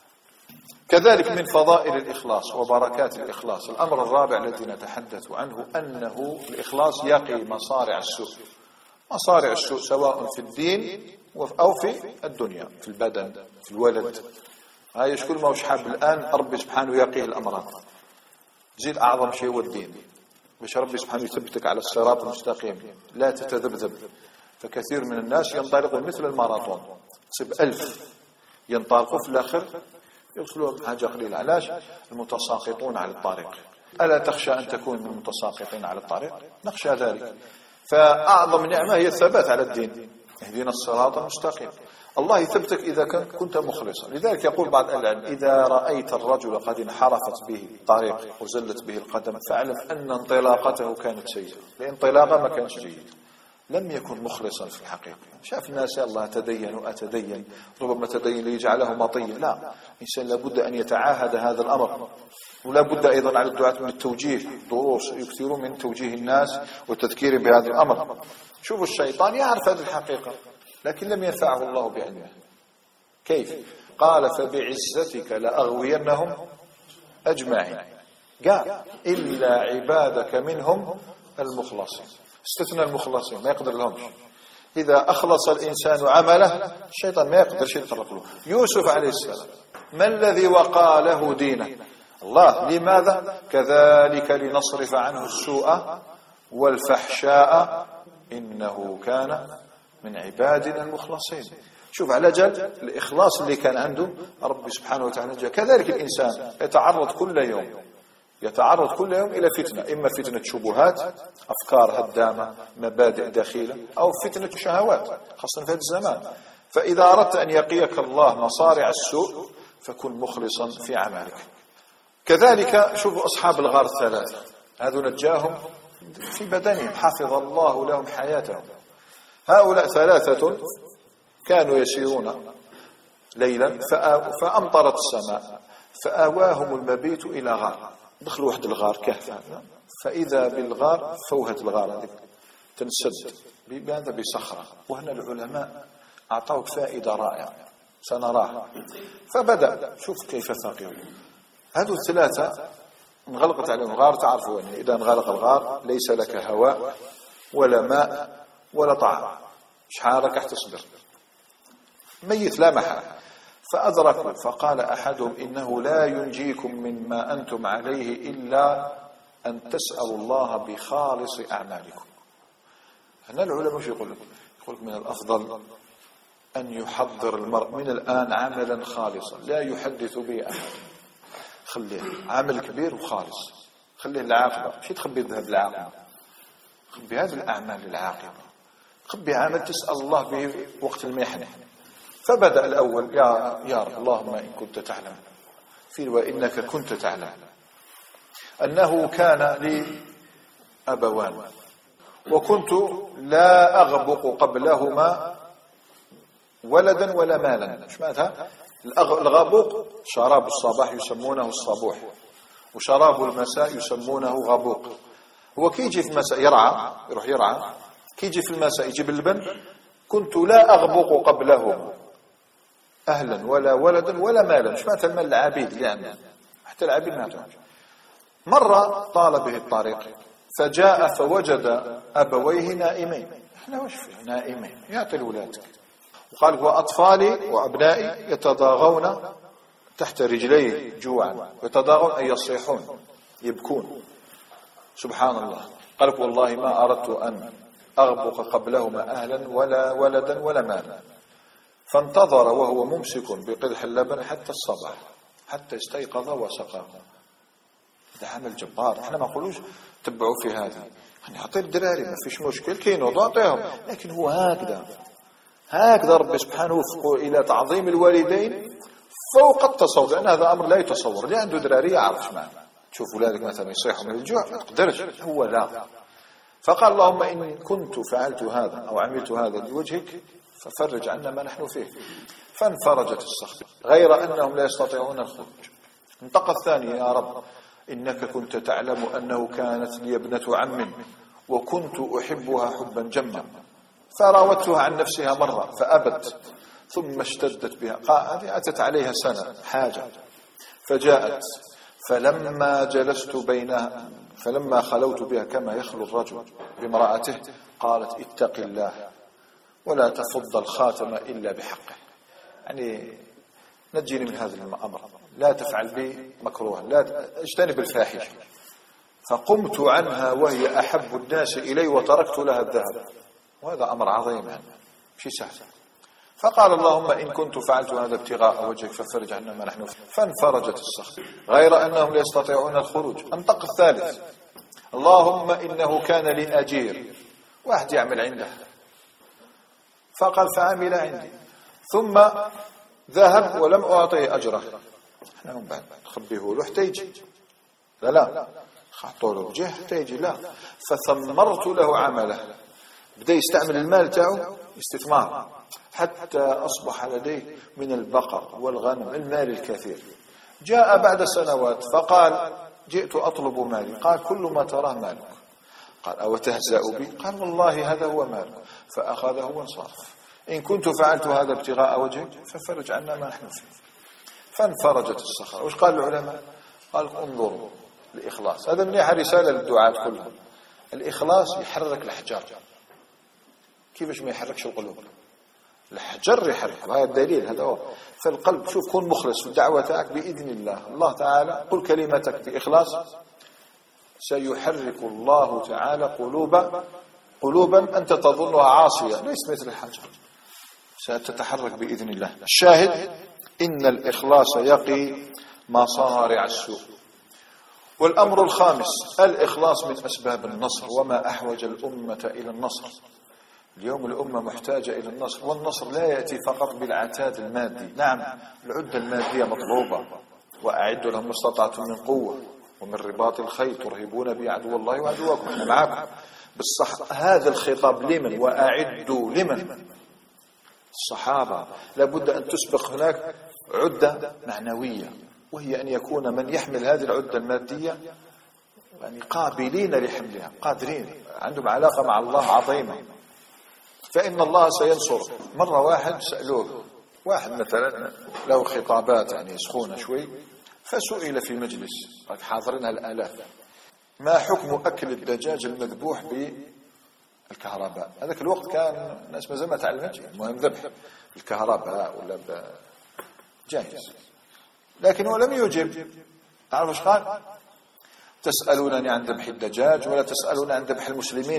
كذلك من فضائل الإخلاص وبركات الإخلاص الأمر الرابع الذي نتحدث عنه، أنه الإخلاص يقي مصارع السوء. مصارع السوء سواء في الدين أو في الدنيا، في البدن، في الولد. هاي شكل ما وش حاب الآن ربي سبحانه يقيه الأمراض. زيد أعظم شيء هو الدين، باش ربي سبحانه يثبتك على الصراط المستقيم، لا تتذبذب. فكثير من الناس ينطلقوا مثل الماراثون، تصيب ألف ينطلقوا في الآخر يوصلوا حاجة قليلة. علاش؟ المتساقطون على الطريق. ألا تخشى أن تكون من المتساقطين على الطريق؟ نخشى ذلك. فأعظم نعمة هي الثبات على الدين، اهدنا الصراط المستقيم. الله يثبتك إذا كنت مخلصا. لذلك يقول بعض العلم إذا رأيت الرجل قد انحرفت به الطريق وزلت به القدم فاعلم أن انطلاقته كانت سيئة، لانطلاقه ما كانش جيد، لم يكن مخلصا في الحقيقة. شاف الناس الله تدين وأتدين، ربما تدين ليجعله مطيا، لا، إنسان لابد أن يتعاهد هذا الأمر، ولا بد أيضا على الدعاة من التوجيه، دروس يكثرون من توجيه الناس وتذكير بهذا الأمر. شوفوا الشيطان يعرف هذه الحقيقة لكن لم ينفعه الله بعلمه. كيف؟ قال فبعزتك لأغوينهم أجمعين، قال إلا عبادك منهم المخلصين، استثنى المخلصين ما يقدر لهمش. إذا أخلص الإنسان عمله الشيطان ما يقدر شيء يطرق له. يوسف عليه السلام ما الذي وقى له دينه؟ الله. لماذا؟ كذلك لنصرف عنه السوء والفحشاء إنه كان من عبادنا المخلصين. شوف على جل الإخلاص اللي كان عنده رب سبحانه وتعالى جاء. كذلك الإنسان يتعرض كل يوم يتعرض كل يوم إلى فتنة، إما فتنة شبهات، أفكار هدامة، مبادئ دخيلة، أو فتنة شهوات خاصة في هذا الزمان. فإذا أردت أن يقيك الله مصارع السوء فكن مخلصا في عملك. كذلك شوفوا أصحاب الغار الثلاثة، هذو نجاهم في بدنهم، حفظ الله لهم حياتهم. هؤلاء ثلاثة كانوا يسيرون ليلا فأمطرت السماء فآواهم المبيت إلى غار. دخلوا واحد الغار كهف، فإذا بالغار فوهة الغار هذه تنسد بهذا بصخرة. وهنا العلماء أعطوك فائدة رائعة سنراها. فبدأ شوف كيف ثقيل هذو الثلاثة انغلقت عليهم الغار. تعرفوا أن إذا انغلق الغار ليس لك هواء ولا ماء ولا طعام، شحال راك تصبر، ميت لا محالة. فأدركوا فقال أحدهم إنه لا ينجيكم مما أنتم عليه إلا أن تسألوا الله بخالص أعمالكم. هنا العلماء مش يقول لك يقول من الأفضل أن يحضر المرء من الآن عملا خالصا لا يحدث به أحد. خليه عمل كبير وخالص، خليه العاقبة، مش تخبي الذهب العاقبة، خبي هذه الأعمال العاقبة، خبي عمل تسأل الله به وقت المحنة. فبدأ الأول يا يا رب اللهم إن كنت تعلم في وإنك كنت تعلم أنه كان لي أبوان وكنت لا أغبق قبلهما ولدا ولا مالا. ايش معناتها؟ الغبوق شراب الصباح يسمونه الصبوح، وشراب المساء يسمونه غبوق. هو كي يجي في المساء يرعى، يروح يرعى، كي يجي في المساء يجيب اللبن. كنت لا أغبق قبلهم أهلا ولا ولدا ولا مالا. مش معناتها المال العبيد اللي عندنا، حتى العبيد ما عندهم. مرة طال به الطريق فجاء فوجد أبويه نائمين. احنا وش فيه نائمين؟ يعطي لولادك. وقال وأطفالي وأبنائي يتضاغون تحت رجليه جوعا، يتضاغون أي يصيحون يبكون. سبحان الله. قال والله ما أردت أن أغبق قبلهما أهلا ولا ولدا ولا مالا. فانتظر وهو ممسك بقدح اللبن حتى الصباح حتى استيقظ وسقاه. هذا عمل جبار. احنا ما نقولوش تبعوا في هذه، يعني اعطي الدراري ما فيش مشكل كينو اعطيهم، لكن هو هكذا هكذا رب سبحانه وفقه إلى تعظيم الوالدين فوق التصور، لأن هذا أمر لا يتصور. اللي عنده دراري يعرف معه، تشوف أولادك مثلا يصيحوا من الجوع ما تقدرش، هو لا. فقال اللهم إن كنت فعلت هذا أو عملت هذا لوجهك ففرج عنا ما نحن فيه. فانفرجت الصخرة غير أنهم لا يستطيعون الخروج. انتقى الثاني يا رب إنك كنت تعلم أنه كانت لي ابنة عم وكنت أحبها حبا جما فراودتها عن نفسها مرة فأبت ثم اشتدت بها. هذه أتت عليها سنة حاجة فجاءت فلما جلست بينها فلما خلوت بها كما يخلو الرجل بامرأته قالت اتق الله ولا تفض الخاتم إلا بحقه. يعني نجيني من هذا الأمر، لا تفعل بي مكروها، لا اجتنب الفاحشة. فقمت عنها وهي أحب الناس إلي وتركت لها الذهب. وهذا أمر عظيم يعني شيء سهل. فقال اللهم إن كنت فعلت هذا ابتغاء وجهك ففرج عنا ما نحن فيه. فانفرجت الصخرة غير أنهم لا يستطيعون الخروج. انطق الثالث اللهم إنه كان لي أجير، واحد يعمل عنده، فقال فعمل عندي ثم ذهب ولم أعطيه أجره، احنا من بعد نخبيه له حتى يجي، لا لا خعطوا له بجه حتى يجي، لا فثمرت له عمله، بدأ يستعمل المال تاعه استثمار حتى أصبح لديه من البقر والغنم المال الكثير. جاء بعد سنوات فقال جئت أطلب مالي، قال كل ما تراه مالك. قال أو تهزأ بي؟ قال والله هذا هو مالك، فأخذه وانصرف. إن كنت فعلت هذا ابتغاء وجهك ففرج عنا ما نحن فيه. فانفرجت الصخرة. وش قال العلماء؟ قال انظروا الإخلاص، هذا منيح رسالة للدعاة كلهم. الإخلاص يحرك الحجر، كيفاش ما يحركش القلوب؟ الحجر يحرك، وهذا الدليل، هذا هو. فالقلب شوف كن مخلص في الدعوة تاعك بإذن الله، الله تعالى قل كلمتك بإخلاص سيحرك الله تعالى قلوبا قلوبا أنت تظنها عاصية ليس مثل الحجر، ستتحرك بإذن الله. الشاهد إن الإخلاص يقي مصارع السوء. والأمر الخامس الإخلاص من أسباب النصر، وما أحوج الأمة إلى النصر. اليوم الأمة محتاجة إلى النصر، والنصر لا يأتي فقط بالعتاد المادي، نعم العدة المادية مطلوبة، وأعدوا لهم ما استطعتم من قوة ومن رباط الخيل ترهبون به عدو الله وعدوكم، احنا معكم. بالصح هذا الخطاب لمن؟ وأعدوا لمن؟ الصحابة. لابد أن تسبق هناك عدة معنوية، وهي أن يكون من يحمل هذه العدة المادية يعني قابلين لحملها، قادرين، عندهم علاقة مع الله عظيمة، فإن الله سينصر. مرة واحد سألوه، واحد مثلا له خطابات يعني سخونة شوي، فسئل في مجلس حاضرينها الآلاف: ما حكم أكل الدجاج المذبوح بالكهرباء؟ هذاك الوقت كان الناس ما زال ما تعلمتش، المهم ذبح بالكهرباء ولا جاهز، لكن هو لم يجب. تعرف ايش قال؟ تسألونني عن ذبح الدجاج ولا تسألون عن ذبح المسلمين؟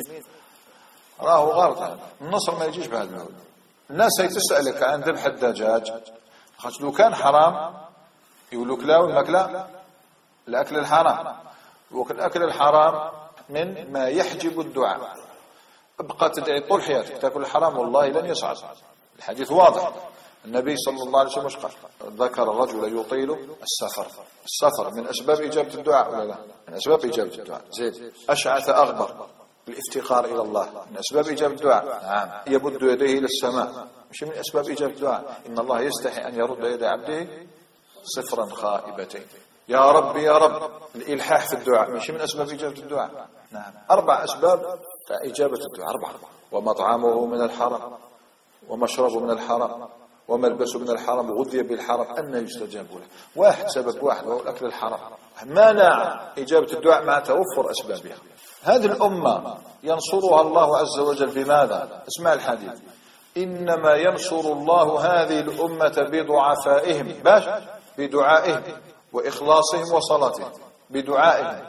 راه غلط، هذا النصر ما يجيش بهذا الوقت. الناس تسألك عن ذبح الدجاج، خاطر لو كان حرام يقول لك لا ولا لا، الأكل الحرام، والأكل الحرام من ما يحجب الدعاء. ابقى تدعي طول حياتك تاكل الحرام والله لن يصعد، الحديث واضح. النبي صلى الله عليه وسلم قال ذكر الرجل يطيل السفر، السفر من أسباب إجابة الدعاء ولا لا؟ من أسباب إجابة الدعاء. زيد أشعث أغبر، الافتقار إلى الله من أسباب إجابة الدعاء. نعم يبد يديه إلى السماء، مش من أسباب إجابة الدعاء. إن الله يستحي أن يرد يد عبده صفرا خائبتين. يا رب يا رب، الإلحاح في الدعاء مش من أسباب إجابة الدعاء. نعم أربع أسباب إجابة الدعاء، أربعة: ومطعمه من الحرام، ومشربه من الحرام، وملبسه من الحرام، وغذي بالحرام، أن يستجاب له. واحد سبب واحد وهو الأكل الحرام مانع إجابة الدعاء مع توفر أسبابها. هذه الأمة ينصرها الله عز وجل بماذا؟ اسمع الحديث: إنما ينصر الله هذه الأمة بضعفائهم، باش بدعائهم وإخلاصهم وصلاتهم، بدعائهم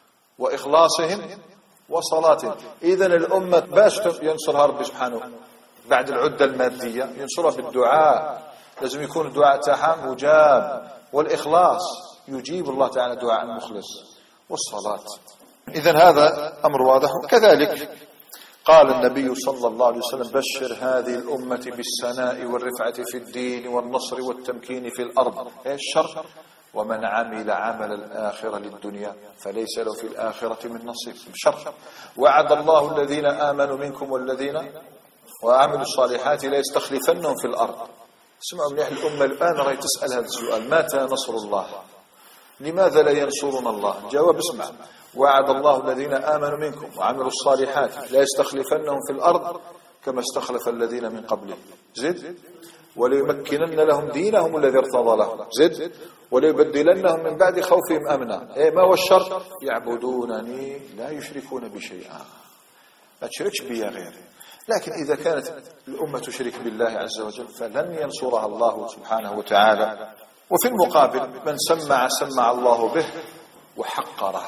وإخلاصهم وصلاتهم. إذن الأمة باش ينصرها ربي سبحانه بعد العدة المادية، ينصرها بالدعاء. لازم يكون الدعاء تاعها مجاب، والإخلاص يجيب الله تعالى دعاء المخلص، والصلاة. إذن هذا أمر واضح. كذلك قال النبي صلى الله عليه وسلم: بشر هذه الأمة بالسناء والرفعة في الدين والنصر والتمكين في الأرض. إيش الشر؟ ومن عمل عمل الآخرة للدنيا فليس له في الآخرة من نصيب. شر. وعد الله الذين آمنوا منكم والذين وعملوا الصالحات لا يستخلفنهم في الأرض. اسمعوا مليح، الأمة الآن راهي تسأل هذا السؤال: متى نصر الله؟ لماذا لا ينصرنا الله؟ جواب اسمع: وعد الله الذين آمنوا منكم وعملوا الصالحات لا يستخلفنهم في الأرض كما استخلف الذين من قبلهم. زد وليمكنن لهم دينهم الذي ارتضى لهم. زد وليبدلنهم من بعد خوفهم أمنا. إيه ما هو الشر؟ يعبدونني لا يشركون بشيئا. ما تشركش بي غيري. لكن إذا كانت الأمة تشرك بالله عز وجل فلن ينصرها الله سبحانه وتعالى. وفي المقابل من سمع سمع الله به وحقره،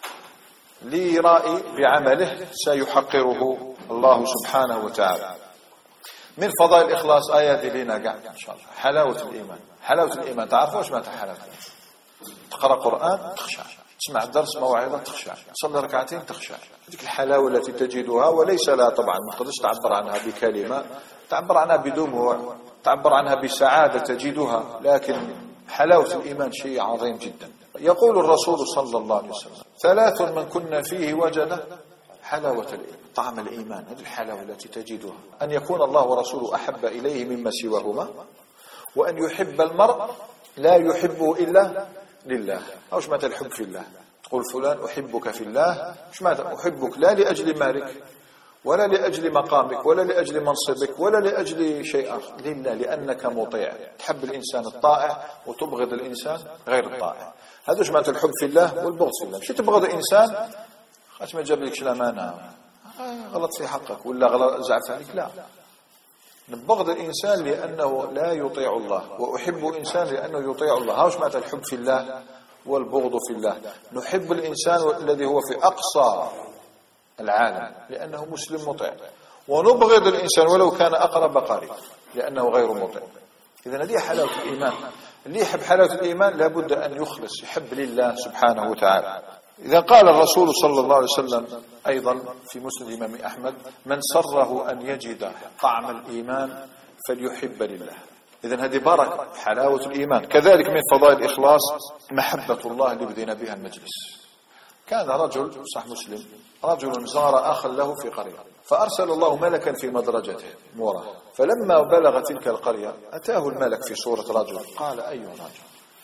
لرائي بعمله سيحقره الله سبحانه وتعالى. من فضائل الإخلاص آيات لنا قاعد إن شاء الله: حلاوة الإيمان. حلاوة الإيمان تعرفوا ايش معنى حلاوة؟ تقرأ قرآن تخشع، تسمع درس موعظة تخشع، تصلي ركعتين تخشع. هذه الحلاوة التي تجدها وليس لا طبعا ما تقدرش تعبر عنها بكلمة، تعبر عنها بدموع، تعبر عنها بسعادة تجدها، لكن حلاوة الإيمان شيء عظيم جدا. يقول الرسول صلى الله عليه وسلم: ثلاث من كنا فيه وجد حلاوة الإيمان، طعم الإيمان. هذه الحلاوة التي تجدها: أن يكون الله ورسوله أحب إليه مما سواهما، وأن يحب المرء لا يحبه إلا لله. أو شمات الحب في الله، تقول فلان أحبك في الله، شمات أحبك لا لأجل مالك ولا لأجل مقامك ولا لأجل منصبك ولا لأجل شيء آخر، لله، لأنك مطيع. تحب الإنسان الطائع وتبغض الإنسان غير الطائع. هذا شمات الحب في الله والبغض في الله. مش تبغض إنسان خاش ما جاب لكش الأمانة، غلط في حقك ولا غلط زعف عليك، لا. نبغض الإنسان لأنه لا يطيع الله، وأحب إنسان لأنه يطيع الله. هاوش معنى الحب في الله والبغض في الله. نحب الإنسان الذي هو في أقصى العالم لأنه مسلم مطيع، ونبغض الإنسان ولو كان أقرب قريب لأنه غير مطيع. إذن هذه حلاوة الإيمان. اللي يحب حلاوة الإيمان لابد أن يخلص، يحب لله سبحانه وتعالى. إذا قال الرسول صلى الله عليه وسلم أيضا في مسند الإمام أحمد: من سره أن يجد طعم الإيمان فليحب لله. إذن هذه بركة حلاوة الإيمان. كذلك من فضائل الإخلاص محبة الله اللي بدينا بها المجلس. كان رجل، صح مسلم، رجل زار أخا له في قرية، فأرسل الله ملكا في مدرجته وراه، فلما بلغ تلك القرية أتاه الملك في صورة رجل. قال: أيها الرجل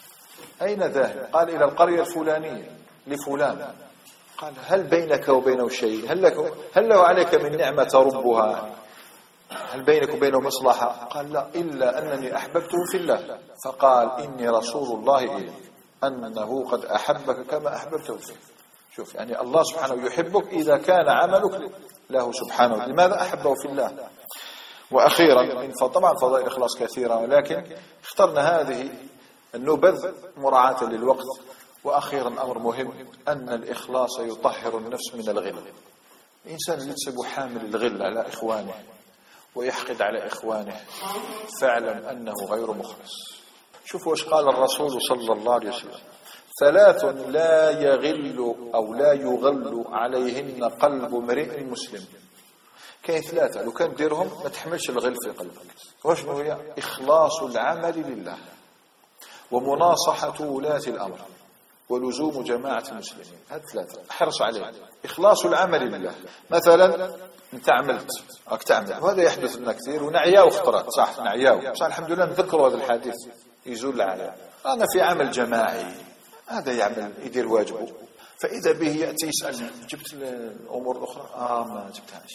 أين ذاهب؟ قال: إلى القرية الفلانية لفلان. قال: هل بينك وبينه شيء؟ هل لك هل له عليك من نعمة تربها؟ هل بينك وبينه مصلحة؟ قال: لا، إلا أنني أحببته في الله. فقال: إني رسول الله إليه أنه قد أحبك كما أحببته فيه. شوف، يعني الله سبحانه يحبك إذا كان عملك له سبحانه. لماذا أحبه في الله؟ وأخيرا، من طبعا فضائل الإخلاص كثيرة، ولكن اخترنا هذه النبذ مراعاة للوقت. وأخيرا أمر مهم: أن الإخلاص يطهر النفس من الغل. الإنسان اللي تسبه حامل الغل على إخوانه ويحقد على إخوانه فاعلم أنه غير مخلص. شوفوا وش قال الرسول صلى الله عليه وسلم: ثلاث لا يغل أو لا يغل عليهن قلب امرئ مسلم. كاين ثلاثة لو كان ديرهم ما تحملش الغل في قلبك. وشنو هي؟ إخلاص العمل لله، ومناصحة ولاة الأمر، ولزوم جماعة المسلمين. هذه ثلاثة احرص عليه. إخلاص العمل لله. مثلا انت عملت راك تعمل، وهذا يحدث لنا كثير ونعياو خطرات، صح نعياو، صح الحمد لله نذكروا هذا الحديث يزول عليه. أنا في عمل جماعي، هذا يعمل يدير واجبه، فإذا به يأتي يسأل: جبت الأمور الأخرى؟ آه ما جبتهاش.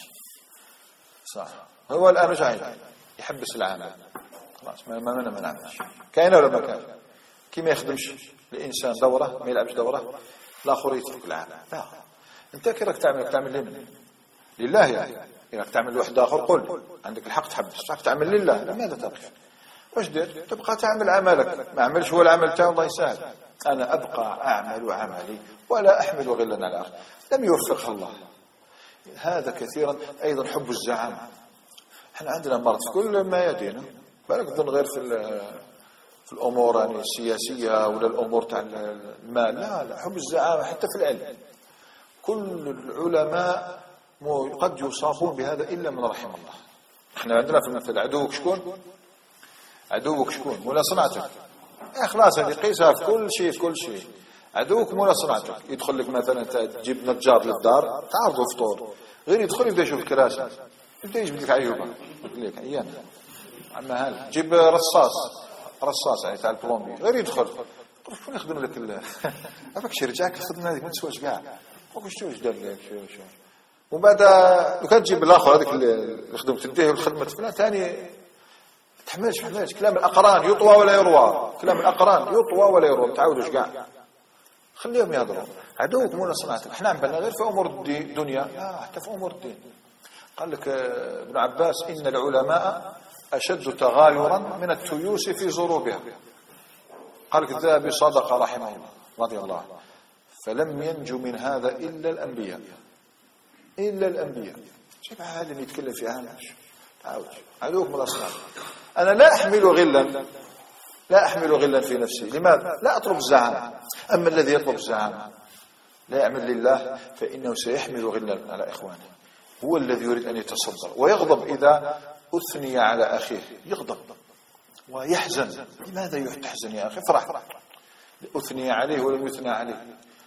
صح، هو الآن جاي يحبس العمل، خلاص ما ما ما نعملش. كاين ولا ما كاين؟ كي ما يخدمش الإنسان دورة، ما يلعبش دورة، الآخر يترك العمل. لا، أنت كي راك تعمل تعمل لمن؟ لله. يعني راك تعمل لواحد آخر قل عندك الحق تحبس، راك تعمل لله. لماذا تقف؟ واش دير؟ تبقى تعمل عملك، ما عملش هو العمل تاعو الله يسهل. أنا أبقى أعمل عملي ولا أحمل غلا على الآخر. لم يوفقه الله. هذا كثيرا. أيضا حب الزعامة. احنا عندنا مرض في كل ما يدينا، بالك ظن غير في في الأمور يعني السياسية ولا الأمور تاع المال. لا لا، حب الزعامة حتى في العلم. كل العلماء قد يصابون بهذا إلا من رحم الله. احنا عندنا في المثل: عدوك شكون؟ عدوك شكون؟ مولا صنعتك. خلاص هذه قيسها في كل شيء في كل شيء. عدوك مولا صنعتك. يدخل لك مثلا تجيب نجار للدار تعرضه فطور، غير يدخل يبدا يشوف الكراسي، يبدا يجيب لك عيوبه، يقول لك ايانا عما هل تجيب رصاص رصاص يعني تاع البلومبي، غير يدخل قول شكون يخدم لك ال هذاك شي رجعك الخدمه هذيك ما تسواش كاع، قول شنو واش دار لك شو شو. ومن بعد لو كان تجيب الاخر هذاك اللي يخدم تديه الخدمه فلان ثاني تحملش حماش. كلام الأقران يطوى ولا يروى، كلام الأقران يطوى ولا يروى، تعودوش كاع، خليهم يهضروا. عدوك مولا صنعتك. احنا عم بالنا غير في أمور الدنيا، لا حتى في أمور الدين. قال لك ابن عباس: إن العلماء أشد تغايرا من التيوس في ضروبها. قال لك الذهبي صدق رحمه الله رضي الله عنه: فلم ينجو من هذا إلا الأنبياء، إلا الأنبياء. شوف هذا اللي يتكلم في هامش. تعود عدوك مولا صنعتك. أنا لا أحمل غلا، لا أحمل غلا في نفسي. لماذا؟ لا أطلب الزعامة. أما الذي يطلب الزعامة لا يعمل لله فإنه سيحمل غلا على إخوانه. هو الذي يريد أن يتصدر ويغضب إذا أثني على أخيه، يغضب ويحزن. لماذا يحزن يا أخي؟ افرح. أثني عليه ولم يثنى عليه،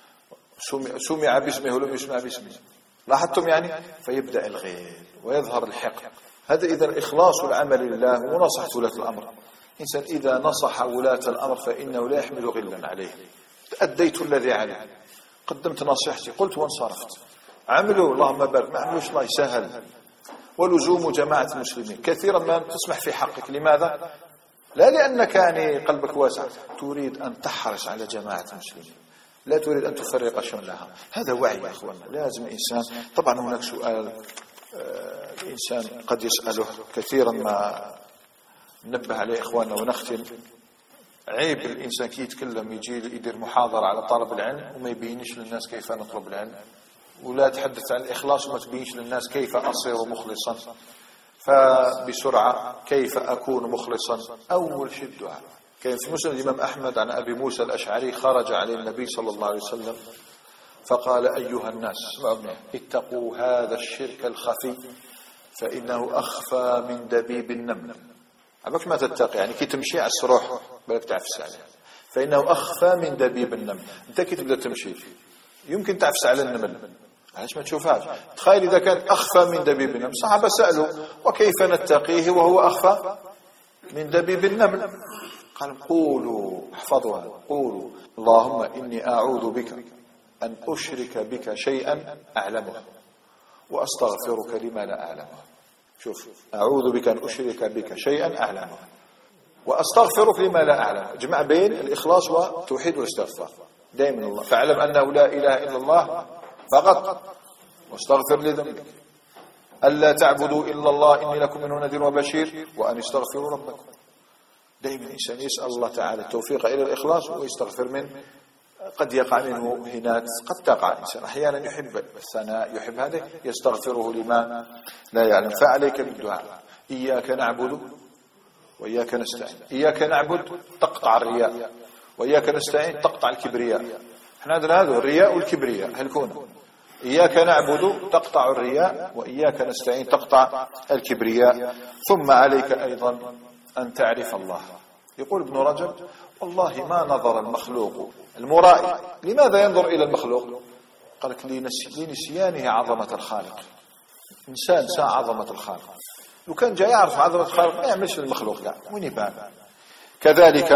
سمع باسمه ولم يسمع باسمه. لاحظتم يعني؟ فيبدأ الغير ويظهر الحقد. هذا إذا إخلاص العمل لله ونصح ولاة الأمر. إنسان إذا نصح ولاة الأمر فإنه لا يحمل غلا عليه. أديت الذي عليه، قدمت نصيحتي، قلت وانصرفت. عملوا اللهم بارك، ما عملوش الله يسهل. ولزوم جماعة المسلمين كثيرا ما تسمح في حقك. لماذا؟ لا لأنك يعني قلبك واسع، تريد أن تحرص على جماعة المسلمين، لا تريد أن تفرق شملها. هذا وعي يا أخوانا. لازم إنسان، طبعا هناك سؤال الإنسان قد يسأله كثيرا ما ننبه عليه إخواننا ونختم. عيب الإنسان كي يتكلم يجي يدير محاضرة على طلب العلم وما يبينش للناس كيف نطلب العلم، ولا تحدث عن الإخلاص وما تبينش للناس كيف أصير مخلصا. فبسرعة كيف أكون مخلصا؟ أول شيء الدعاء. كان في مسند الإمام أحمد عن أبي موسى الأشعري خرج عليه النبي صلى الله عليه وسلم فقال: أيها الناس اتقوا هذا الشرك الخفي فإنه أخفى من دبيب النمل. عبك ما تتقي يعني كي تمشي على السروح بالك تعفس عليه، فإنه أخفى من دبيب النمل. أنت كي تبدأ تمشي يمكن تعفس على النمل، علاش ما تشوفهاش؟ تخيل إذا كان أخفى من دبيب النمل. صحابة سألوا: وكيف نتقيه وهو أخفى من دبيب النمل؟ قال: قولوا، احفظوها، قولوا: اللهم إني أعوذ بك أن أشرك بك شيئا أعلمه وأستغفرك لما لا أعلمه. شوف، أعوذ بك أن أشرك بك شيئا أعلمه وأستغفرك لما لا أعلمه. جمع بين الإخلاص والتوحيد والاستغفار دائما. الله فاعلم أنه لا إله إلا الله فقط واستغفر لذنبك، ألا تعبدوا إلا الله إني لكم منه نذير وبشير، وأن استغفروا ربكم. دائما الإنسان يسأل الله تعالى التوفيق إلى الإخلاص ويستغفر منه. قد يقع منه هنات، قد تقع إنسان أحيانا يحب الثناء، يحب هذا، يستغفره لما لا يعلم. فعليك بالدعاء. إياك نعبد وإياك نستعين. إياك نعبد تقطع الرياء، وإياك نستعين تقطع الكبرياء. احنا عندنا هذا الرياء والكبرياء هل كونه. إياك نعبد تقطع الرياء، وإياك نستعين تقطع الكبرياء. ثم عليك أيضا أن تعرف الله. يقول ابن رجب: والله ما نظر المخلوق المرائي. لماذا ينظر إلى المخلوق؟ قال لك: لنسيانه عظمة الخالق. إنسان ساء عظمة الخالق، لو كان جاي يعرف عظمة الخالق ما يعملش المخلوق لا وين يبان. كذلك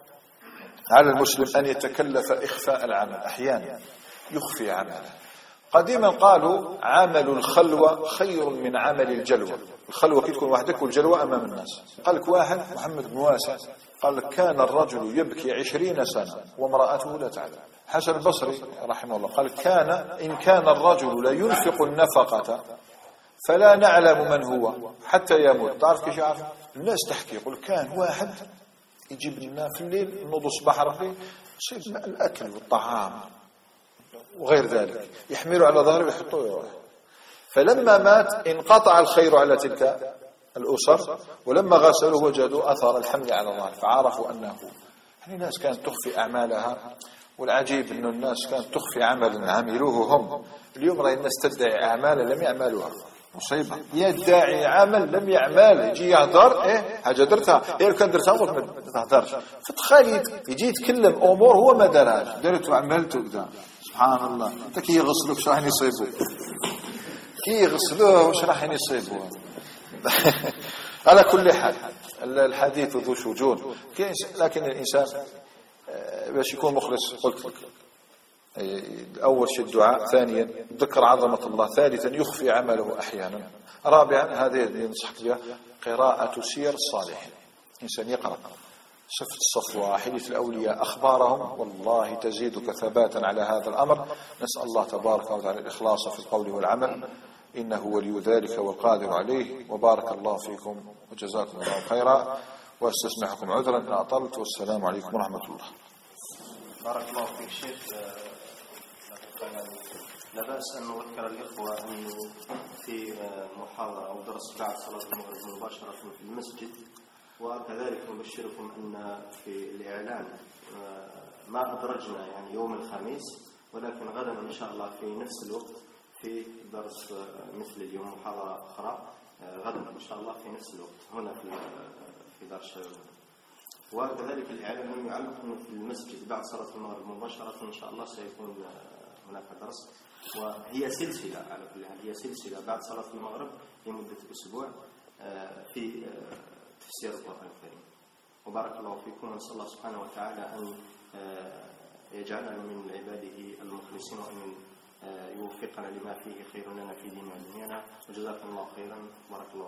على المسلم أن يتكلف إخفاء العمل. أحيانا يخفي عمله. قديما قالوا: عمل الخلوة خير من عمل الجلوة. الخلوة كي تكون وحدك والجلوة أمام الناس. قال لك واحد محمد بن واسع قال لك: كان الرجل يبكي عشرين سنة وامرأته لا تعلم. حسن البصري رحمه الله قال: كان إن كان الرجل لا ينفق النفقة فلا نعلم من هو حتى يموت. تعرف كيف يعرف؟ الناس تحكي يقول كان واحد يجيب لنا في الليل نوض الصباح رفلي يصيب الأكل والطعام وغير ذلك، يحمله على ظهره ويحطوه يروح. فلما مات انقطع الخير على تلك الأسر، ولما غسلوا وجدوا أثر الحمل على ظهره فعرفوا أنه. يعني الناس كانت تخفي أعمالها، والعجيب أن الناس كانت تخفي عملا عملوه هم. اليوم رأي الناس تدعي أعمالا لم يعملوها، مصيبة. يدعي عمل لم يعمل، يجي يهدر ايه حاجة درتها، ايه لو كان درتها قلت ما تهدرش. فتخيل يجي يتكلم أمور هو ما دارهاش، درته وعملته كذا. سبحان الله. انت كي يغسلوك شو راح يصيبوا؟ كي يغسلوه وش راح يصيبوا؟ على كل حال الحديث ذو شجون، لكن الإنسان باش يكون مخلص قلت لك أول شيء الدعاء، ثانيا ذكر عظمة الله، ثالثا يخفي عمله أحيانا، رابعا هذه اللي ننصحك بها قراءة سير الصالحين. إنسان يقرأ صفة الصفوة، حديث الأولياء، أخبارهم، والله تزيدك ثباتا على هذا الأمر. نسأل الله تبارك وتعالى الإخلاص في القول والعمل، إنه ولي ذلك والقادر عليه. وبارك الله فيكم وجزاكم الله خيرا، واستسمحكم عذرا إن أطلت، والسلام عليكم ورحمة الله. بارك الله فيك شيخ. لا بأس أن نذكر الإخوة أنه في محاضرة أو درس بعد صلاة المغرب مباشرة في المسجد، وكذلك نبشركم أن في الإعلان ما أدرجنا يعني يوم الخميس، ولكن غدا إن شاء الله في نفس الوقت في درس مثل اليوم محاضرة أخرى غدا إن شاء الله في نفس الوقت هنا في في دار الشباب. وكذلك الإعلام لم يعلق أنه في المسجد بعد صلاة المغرب مباشرة إن شاء الله سيكون هناك درس، وهي سلسلة على كل حال، هي سلسلة بعد صلاة المغرب لمدة أسبوع في تفسير القرآن الكريم. وبارك الله فيكم، ونسأل الله سبحانه وتعالى أن يجعلنا من عباده المخلصين، وأن يوفقنا لما فيه خير لنا في ديننا ودنيانا. وجزاكم الله خيرا، بارك الله.